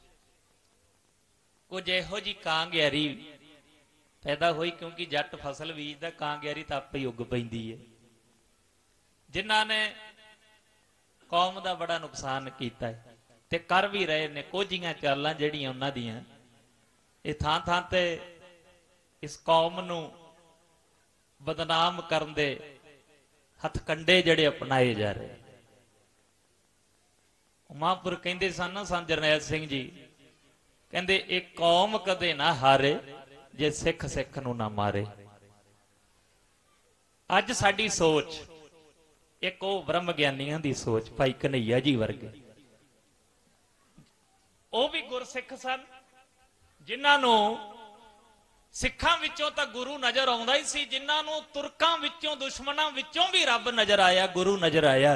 [SPEAKER 1] ਕੁਝ ਇਹੋ ਜੀ ਕਾਂਗਿਆਰੀ ਪੈਦਾ ਹੋਈ, ਕਿਉਂਕਿ ਜੱਟ ਫਸਲ ਬੀਜਦਾ, ਕਾਂਗਿਆਰੀ ਤਾਂ ਆਪੇ ਹੀ ਉੱਗ ਪੈਂਦੀ ਹੈ, ਜਿਨ੍ਹਾਂ ਨੇ ਕੌਮ ਦਾ ਬੜਾ ਨੁਕਸਾਨ ਕੀਤਾ ਹੈ ਤੇ ਕਰ ਵੀ ਰਹੇ ਨੇ। ਕੋਝੀਆਂ ਚਾਲਾਂ ਜਿਹੜੀਆਂ ਉਹਨਾਂ ਦੀਆਂ, ਇਹ ਥਾਂ ਥਾਂ ਤੇ ਇਸ ਕੌਮ ਨੂੰ ਬਦਨਾਮ ਕਰਨ ਦੇ ਹੱਥਕੰਡੇ ਜਿਹੜੇ ਅਪਣਾਏ ਜਾ ਰਹੇ। ਮਹਾਂਪੁਰ ਕਹਿੰਦੇ ਸਨ ਨਾ ਸੰਤ ਜਰਨੈਲ ਸਿੰਘ ਜੀ, ਕਹਿੰਦੇ ਇਹ ਕੌਮ ਕਦੇ ਨਾ ਹਾਰੇ ਜੇ ਸਿੱਖ ਸਿੱਖ ਨੂੰ ਨਾ ਮਾਰੇ। ਅੱਜ ਸਾਡੀ ਸੋਚ ਇੱਕ ਉਹ ਬ੍ਰਹਮ ਗਿਆਨੀਆਂ ਦੀ ਸੋਚ, ਭਾਈ ਕਨਈਆ ਜੀ ਵਰਗੇ, ਉਹ ਵੀ ਗੁਰਸਿੱਖ ਸਨ, ਜਿਨ੍ਹਾਂ ਨੂੰ ਸਿੱਖਾਂ ਵਿੱਚੋਂ ਤਾਂ ਗੁਰੂ ਨਜ਼ਰ ਆਉਂਦਾ ਹੀ ਸੀ, ਜਿਨ੍ਹਾਂ ਨੂੰ ਤੁਰਕਾਂ ਵਿੱਚੋਂ, ਦੁਸ਼ਮਣਾਂ ਵਿੱਚੋਂ ਵੀ ਰੱਬ ਨਜ਼ਰ ਆਇਆ, ਗੁਰੂ ਨਜ਼ਰ ਆਇਆ।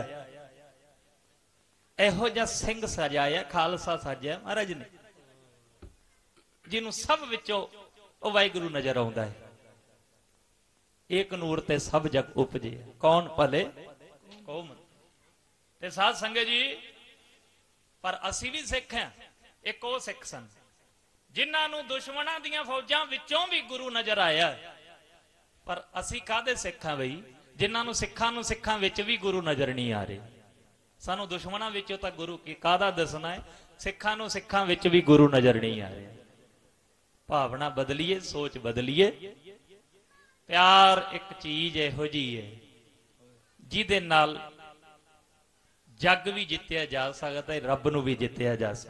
[SPEAKER 1] ਇਹੋ ਜਿਹਾ ਸਿੰਘ ਸਜਾਇਆ, ਖਾਲਸਾ ਸਾਜਿਆ ਮਹਾਰਾਜ ਨੇ, ਜਿਹਨੂੰ ਸਭ ਵਿੱਚੋਂ ਉਹ ਵਾਹਿਗੁਰੂ ਨਜ਼ਰ ਆਉਂਦਾ ਹੈ। ਏਕ ਨੂਰ ਤੇ ਸਭ ਜਗ ਉਪਜੇ, ਕੌਣ ਭਲੇ ਕੋ ਮੰਦੇ। ਤੇ ਸਾਧ ਸੰਗਤ ਜੀ, ਪਰ ਅਸੀਂ ਵੀ ਸਿੱਖ ਹਾਂ। ਇੱਕ ਉਹ ਸਿੱਖ ਸਨ ਜਿਨ੍ਹਾਂ ਨੂੰ ਦੁਸ਼ਮਣਾਂ ਦੀਆਂ ਫੌਜਾਂ ਵਿੱਚੋਂ ਵੀ ਗੁਰੂ ਨਜ਼ਰ ਆਇਆ। ਪਰ ਅਸੀਂ ਕਾਹਦੇ ਸਿੱਖ ਹਾਂ ਬਈ, ਜਿਨ੍ਹਾਂ ਨੂੰ ਸਿੱਖਾਂ ਵਿੱਚ ਵੀ ਗੁਰੂ ਨਜ਼ਰ ਨਹੀਂ ਆ ਰਹੇ। ਸਾਨੂੰ ਦੁਸ਼ਮਣਾਂ ਵਿੱਚੋਂ ਤਾਂ ਗੁਰੂ ਕੀ ਕਾਹਦਾ ਦੱਸਣਾ ਹੈ, ਸਿੱਖਾਂ ਵਿੱਚ ਵੀ ਗੁਰੂ ਨਜ਼ਰ ਨਹੀਂ ਆ ਰਿਹਾ। ਭਾਵਨਾ ਬਦਲੀਏ, ਸੋਚ ਬਦਲੀਏ। ਪਿਆਰ ਇੱਕ ਚੀਜ਼ ਇਹੋ ਜਿਹੀ ਹੈ ਜਿਹਦੇ ਨਾਲ ਜੱਗ ਵੀ ਜਿੱਤਿਆ ਜਾ ਸਕਦਾ ਹੈ, ਰੱਬ ਨੂੰ ਵੀ ਜਿੱਤਿਆ ਜਾ ਸਕਦਾ।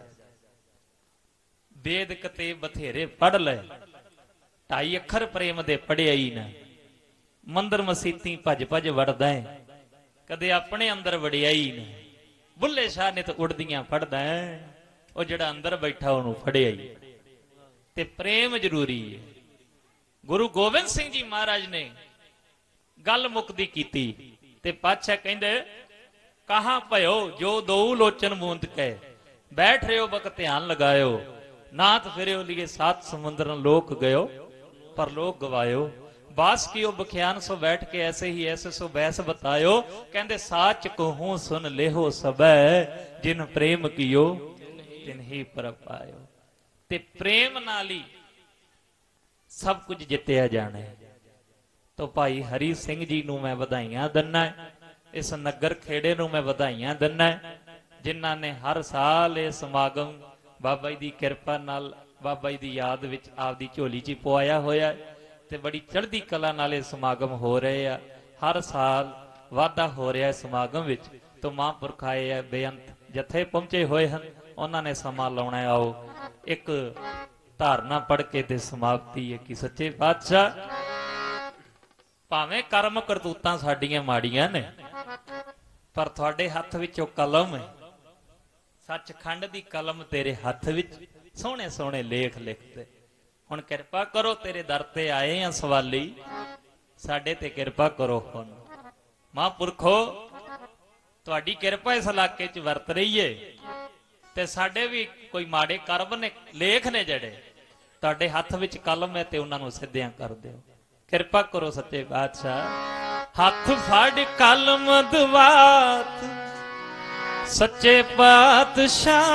[SPEAKER 1] ਵੇਦ ਕਤੇ ਬਥੇਰੇ ਪੜ੍ਹ ਲੈ, 2.5 ਅੱਖਰ ਪ੍ਰੇਮ ਦੇ ਪੜਿਆ ਹੀ ਨਾ। ਮੰਦਰ ਮਸੀਤੀ ਭੱਜ ਭੱਜ ਵੜਦਾ ਹੈ, ਕਦੇ ਆਪਣੇ ਅੰਦਰ ਵੜਿਆ ਹੀ ਨਾ। ਬੁੱਲੇ ਸ਼ਾਹ ਨੇ ਤਾਂ ਉੜਦੀਆਂ ਫੜਦਾ ਹੈ, ਉਹ ਜਿਹੜਾ ਅੰਦਰ ਬੈਠਾ ਉਹਨੂੰ ਫੜਿਆ ਹੀ। ਤੇ ਪ੍ਰੇਮ ਜ਼ਰੂਰੀ ਹੈ। ਗੁਰੂ ਗੋਬਿੰਦ ਸਿੰਘ ਜੀ ਮਹਾਰਾਜ ਨੇ ਗੱਲ ਮੁਕਦੀ ਕੀਤੀ ਤੇ ਪਾਤਸ਼ਾਹ ਕਹਿੰਦੇ, ਕਹਾਂ ਭਇਓ ਜੋ ਦੋ ਲੋਚਨ ਮੂੰਦ ਕੈ, ਬੈਠ ਰਿਓ ਬਕ ਧਿਆਨ ਲਗਾਇਓ, ਨਾਥ ਫਿਰਿਓ ਲਿਏ ਸਾਤ ਸਮੁੰਦਰ ਲੋਕ ਗਇਓ, ਪਰ ਲੋਕ ਗਵਾਇਓ। ਬਾਸ ਕੀਓ ਬਖਿਆਨ ਸੋ ਬੈਠ ਕੇ ਐਸੇ ਹੀ ਐਸੇ ਸੋ ਬੈਸ ਬਤਾਇਓ। ਕਹਿੰਦੇ ਸਾਚ ਕਹੂੰ ਸੁਨ ਲੇਹੋ ਸਬੈ, ਜਿਨ ਪ੍ਰੇਮ ਕੀਓ ਤਿਨ ਹੀ ਪਰ ਪਾਇਓ। ਤੇ ਪ੍ਰੇਮ ਨਾਲ ਹੀ ਸਭ ਕੁਝ ਜਿੱਤਿਆ ਜਾਣਾ ਹੈ। ਤੋ ਭਾਈ ਹਰੀ ਸਿੰਘ ਜੀ ਨੂੰ ਮੈਂ ਵਧਾਈਆਂ ਦਿੰਨਾ, ਇਸ ਨਗਰ ਖੇੜੇ ਨੂੰ ਮੈਂ ਵਧਾਈਆਂ ਦਿੰਨਾ, ਜਿਨ੍ਹਾਂ ਨੇ ਹਰ ਸਾਲ ਇਹ ਸਮਾਗਮ ਬਾਬਾ ਜੀ ਦੀ ਕਿਰਪਾ ਨਾਲ, ਬਾਬਾ ਜੀ ਦੀ ਯਾਦ ਵਿੱਚ ਆਪਦੀ ਝੋਲੀ 'ਚ ਪਵਾਇਆ ਹੋਇਆ ਤੇ ਬੜੀ ਚੜ੍ਹਦੀ ਕਲਾ ਨਾਲ ਇਹ ਸਮਾਗਮ ਹੋ ਰਹੇ ਆ। ਹਰ ਸਾਲ ਵਾਧਾ ਹੋ ਰਿਹਾ ਸਮਾਗਮ ਵਿੱਚ। ਤੋਂ ਮਹਾਂਪੁਰਖ ਆਏ ਆ, ਬੇਅੰਤ ਜਥੇ ਪਹੁੰਚੇ ਹੋਏ ਹਨ, ਉਹਨਾਂ ਨੇ ਸਮਾਂ ਲਾਉਣਾ। ਆਓ ਇੱਕ ਧਾਰਨਾ ਪੜ੍ਹ ਕੇ ਤੇ ਸਮਾਪਤੀ ਹੈ ਕਿ ਸੱਚੇ ਪਾਤਸ਼ਾਹ, ਭਾਵੇਂ ਕਰਮ ਕਰਤੂਤਾਂ ਸਾਡੀਆਂ ਮਾੜੀਆਂ ਨੇ, ਪਰ ਤੁਹਾਡੇ ਹੱਥ ਵਿੱਚ ਉਹ ਕਲਮ ਹੈ, ਸੱਚਖੰਡ ਦੀ ਕਲਮ ਤੇਰੇ ਹੱਥ ਵਿੱਚ, ਸੋਹਣੇ ਸੋਹਣੇ ਲੇਖ ਲਿਖਦੇ। ਹੁਣ ਕਿਰਪਾ ਕਰੋ, ਤੇਰੇ ਦਰ ਤੇ ਆਏ ਆ ਸਵਾਲੀ, ਸਾਡੇ ਤੇ ਕਿਰਪਾ ਕਰੋ। ਹੁਣ ਮਹਾਂਪੁਰਖੋ, ਤੁਹਾਡੀ ਕਿਰਪਾ ਇਸ ਇਲਾਕੇ 'ਚ ਵਰਤ ਰਹੀ ਏ, ਤੇ ਸਾਡੇ ਵੀ ਕੋਈ ਮਾੜੇ ਕਰਮ ਨੇ, ਲੇਖ ਨੇ ਜਿਹੜੇ, ਤੁਹਾਡੇ ਹੱਥ ਵਿੱਚ ਕਲਮ ਹੈ ਤੇ ਉਹਨਾਂ ਨੂੰ ਸਿੱਧਿਆਂ ਕਰ ਦਿਓ। ਕਿਰਪਾ ਕਰੋ ਸੱਚੇ ਬਾਦਸ਼ਾਹ। ਹੱਥ ਫੜ ਕਲਮ ਦਵਾਤ ਸੱਚੇ ਪਾਤਸ਼ਾਹ,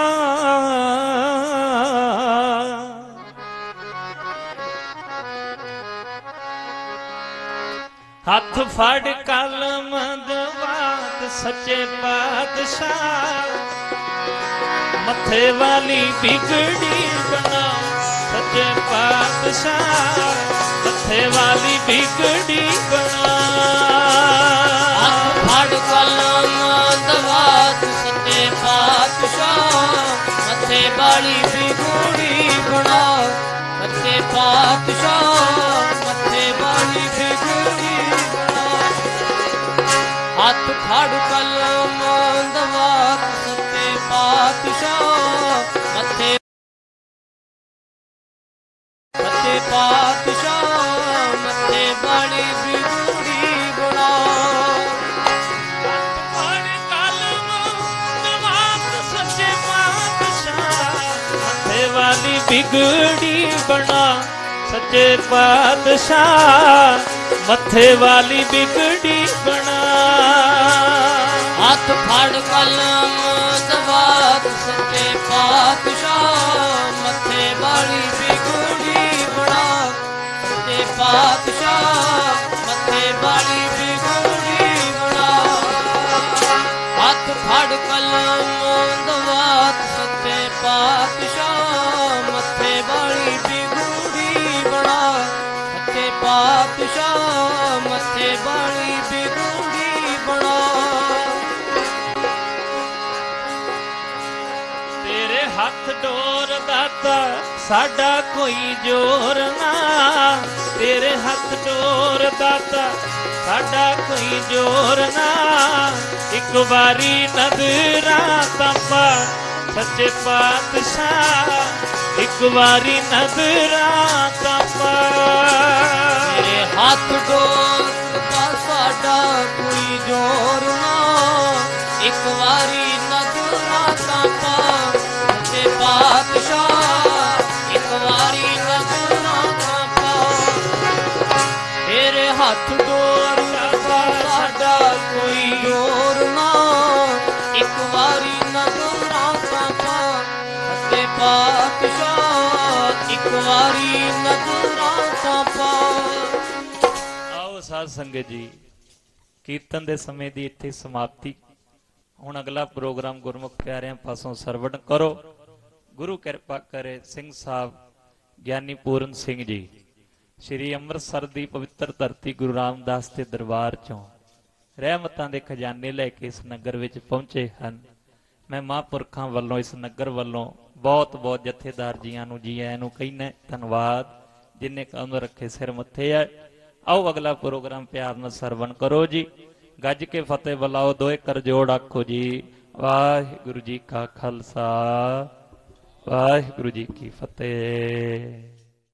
[SPEAKER 1] ਹੱਥ ਫੜ ਕਲਮ ਦਵਾਤ ਸੱਚੇ ਪਾਤਸ਼ਾਹ, ਮੱਥੇ ਵਾਲੀ ਬਿਗੜੀ ਬਣਾ ਸੱਚੇ ਪਾਤਸ਼ਾਹ, ਮੱਥੇ ਵਾਲੀ ਬਿਗੜੀ ਬਣਾ।
[SPEAKER 2] ਹੱਥ ਫੜ ਕਲਮ ਦਵਾਤ ਸੱਚੇ ਪਾਤਸ਼ਾਹ, ਮੱਥੇ ਵਾਲੀ ਬਿਗੜੀ ਬਣਾ ਸੱਚੇ ਪਾਤਸ਼ਾਹ, ਮੱਥੇ ਵਾਲੀ ਬਿਗੜੀ ਬਣਾ। ਹੱਥ ਫੜ ਕਲਮ ਦਵਾਤ ਸੱਚੇ ਪਾਤਸ਼ਾਹ, ਮੱਥੇ ਸੱਚੇ ਪਾਤਸ਼ਾਹ, ਮੱਥੇ ਵਾਲੀ ਬਿਗੜੀ ਬਣਾ।
[SPEAKER 1] ਫੜ ਕਲਮ ਦਵਾਤ ਸੱਚੇ ਪਾਤਸ਼ਾਹ, ਮੱਥੇ ਵਾਲੀ ਬਿਗੜੀ ਬਣਾ ਸੱਚੇ ਪਾਤਸ਼ਾਹ, ਮੱਥੇ ਵਾਲੀ ਬਿਗੜੀ ਬਣਾ।
[SPEAKER 2] ਹੱਥ ਫੜ ਕਲਮ ਦਵਾਤ ਸੱਚੇ ਪਾਤਸ਼ਾਹ, ਮੱਥੇ ਵਾਲੀ ਬਿਗੜੀ ਬਣਾ ਸੱਚੇ ਪਾਤਸ਼ਾਹ, ਮੱਥੇ ਵਾਲੀ ਬਿਗੜੀ ਬਣਾ। ਹੱਥ ਫੜ ਕਲਮ ਦਵਾਤ ਸੱਚੇ ਪਾਤਸ਼ਾਹ, ਮੱਥੇ ਵਾਲੀ ਬਿਗੜੀ ਬਣਾ ਸੱਚੇ ਪਾਤਸ਼ਾਹ, ਮੱਥੇ ਵਾਲੀ ਬਿਗੜੀ
[SPEAKER 1] ਡੋਰ ਦਾਤਾ ਸਾਡਾ ਕੋਈ ਜੋਰ ਨਾ, ਤੇਰੇ ਹੱਥ ਡੋਰ ਦਾਤਾ ਸਾਡਾ ਕੋਈ ਜੋਰ ਨਾ, ਇੱਕ ਵਾਰੀ ਨਜ਼ਰਾਂ ਤਾਂ ਪਾ ਸੱਚੇ ਪਾਤਸ਼ਾਹ, ਇੱਕ ਵਾਰੀ ਨਜ਼ਰਾਂ ਤਾਂ ਪਾ।
[SPEAKER 2] ਤੇਰੇ ਹੱਥ ਡੋਰ ਦਾ ਸਾਡਾ ਕੋਈ ਜੋਰ ਨਾ, ਇੱਕ ਵਾਰੀ ਨਜ਼ਰਾਂ ਤਾਂ ਪਾ ਸੱਚੇ ਪਾਤਸ਼ਾਹ, ਇੱਕ ਵਾਰੀ ਨਜ਼ਰਾਂ ਤਾਂ ਪਾ। ਤੇਰੇ ਹੱਥ ਡੋਰ ਦਾ ਸਾਡਾ ਕੋਈ ਜੋਰ ਨਾ, ਇੱਕ ਵਾਰੀ ਨਜ਼ਰਾਂ ਤਾਂ ਪਾ ਸੱਚੇ ਪਾਤਸ਼ਾਹ, ਇੱਕ ਵਾਰੀ ਨਜ਼ਰਾਂ ਤਾਂ ਪਾ।
[SPEAKER 1] ਆਓ ਸਾਧ ਸੰਗਤ ਜੀ, ਕੀਰਤਨ ਦੇ ਸਮੇਂ ਦੀ ਇੱਥੇ ਸਮਾਪਤੀ। ਹੁਣ ਅਗਲਾ ਪ੍ਰੋਗਰਾਮ ਗੁਰਮੁਖ ਪਿਆਰਿਆਂ ਪਾਸੋਂ ਸਰਵਣ ਕਰੋ। ਗੁਰੂ ਕਿਰਪਾ ਕਰੇ ਸਿੰਘ ਸਾਹਿਬ ਗਿਆਨੀ ਪੂਰਨ ਸਿੰਘ ਜੀ ਸ਼੍ਰੀ ਅੰਮ੍ਰਿਤਸਰ ਦੀ ਪਵਿੱਤਰ ਧਰਤੀ ਗੁਰੂ ਰਾਮਦਾਸ ਦੇ ਦਰਬਾਰ ਚੋਂ ਰਹਿਮਤਾਂ ਦੇ ਖਜ਼ਾਨੇ ਲੈ ਕੇ ਇਸ ਨਗਰ ਵਿੱਚ ਪਹੁੰਚੇ ਹਨ। ਮੈਂ ਮਹਾਂਪੁਰਖਾਂ ਵੱਲੋਂ, ਇਸ ਨਗਰ ਵੱਲੋਂ ਬਹੁਤ ਬਹੁਤ ਜਥੇਦਾਰ ਜੀਆਂ ਨੂੰ ਜੀ ਆਇਆਂ ਨੂੰ ਕਹਿੰਦਾ ਧੰਨਵਾਦ, ਜਿੰਨੇ ਕੰਮ ਰੱਖੇ ਸਿਰ ਮੱਥੇ ਆ। ਆਓ ਅਗਲਾ ਪ੍ਰੋਗਰਾਮ ਪਿਆਰ ਨਾਲ ਸਰਵਣ ਕਰੋ ਜੀ। ਗੱਜ ਕੇ ਫਤਿਹ ਬੁਲਾਓ, ਦੋਏ ਕਰ ਜੋੜ ਆਖੋ ਜੀ ਵਾਹਿਗੁਰੂ ਜੀ ਕਾ ਖਾਲਸਾ ਵਾਹਿਗੁਰੂ ਜੀ ਕੀ ਫਤਿਹ।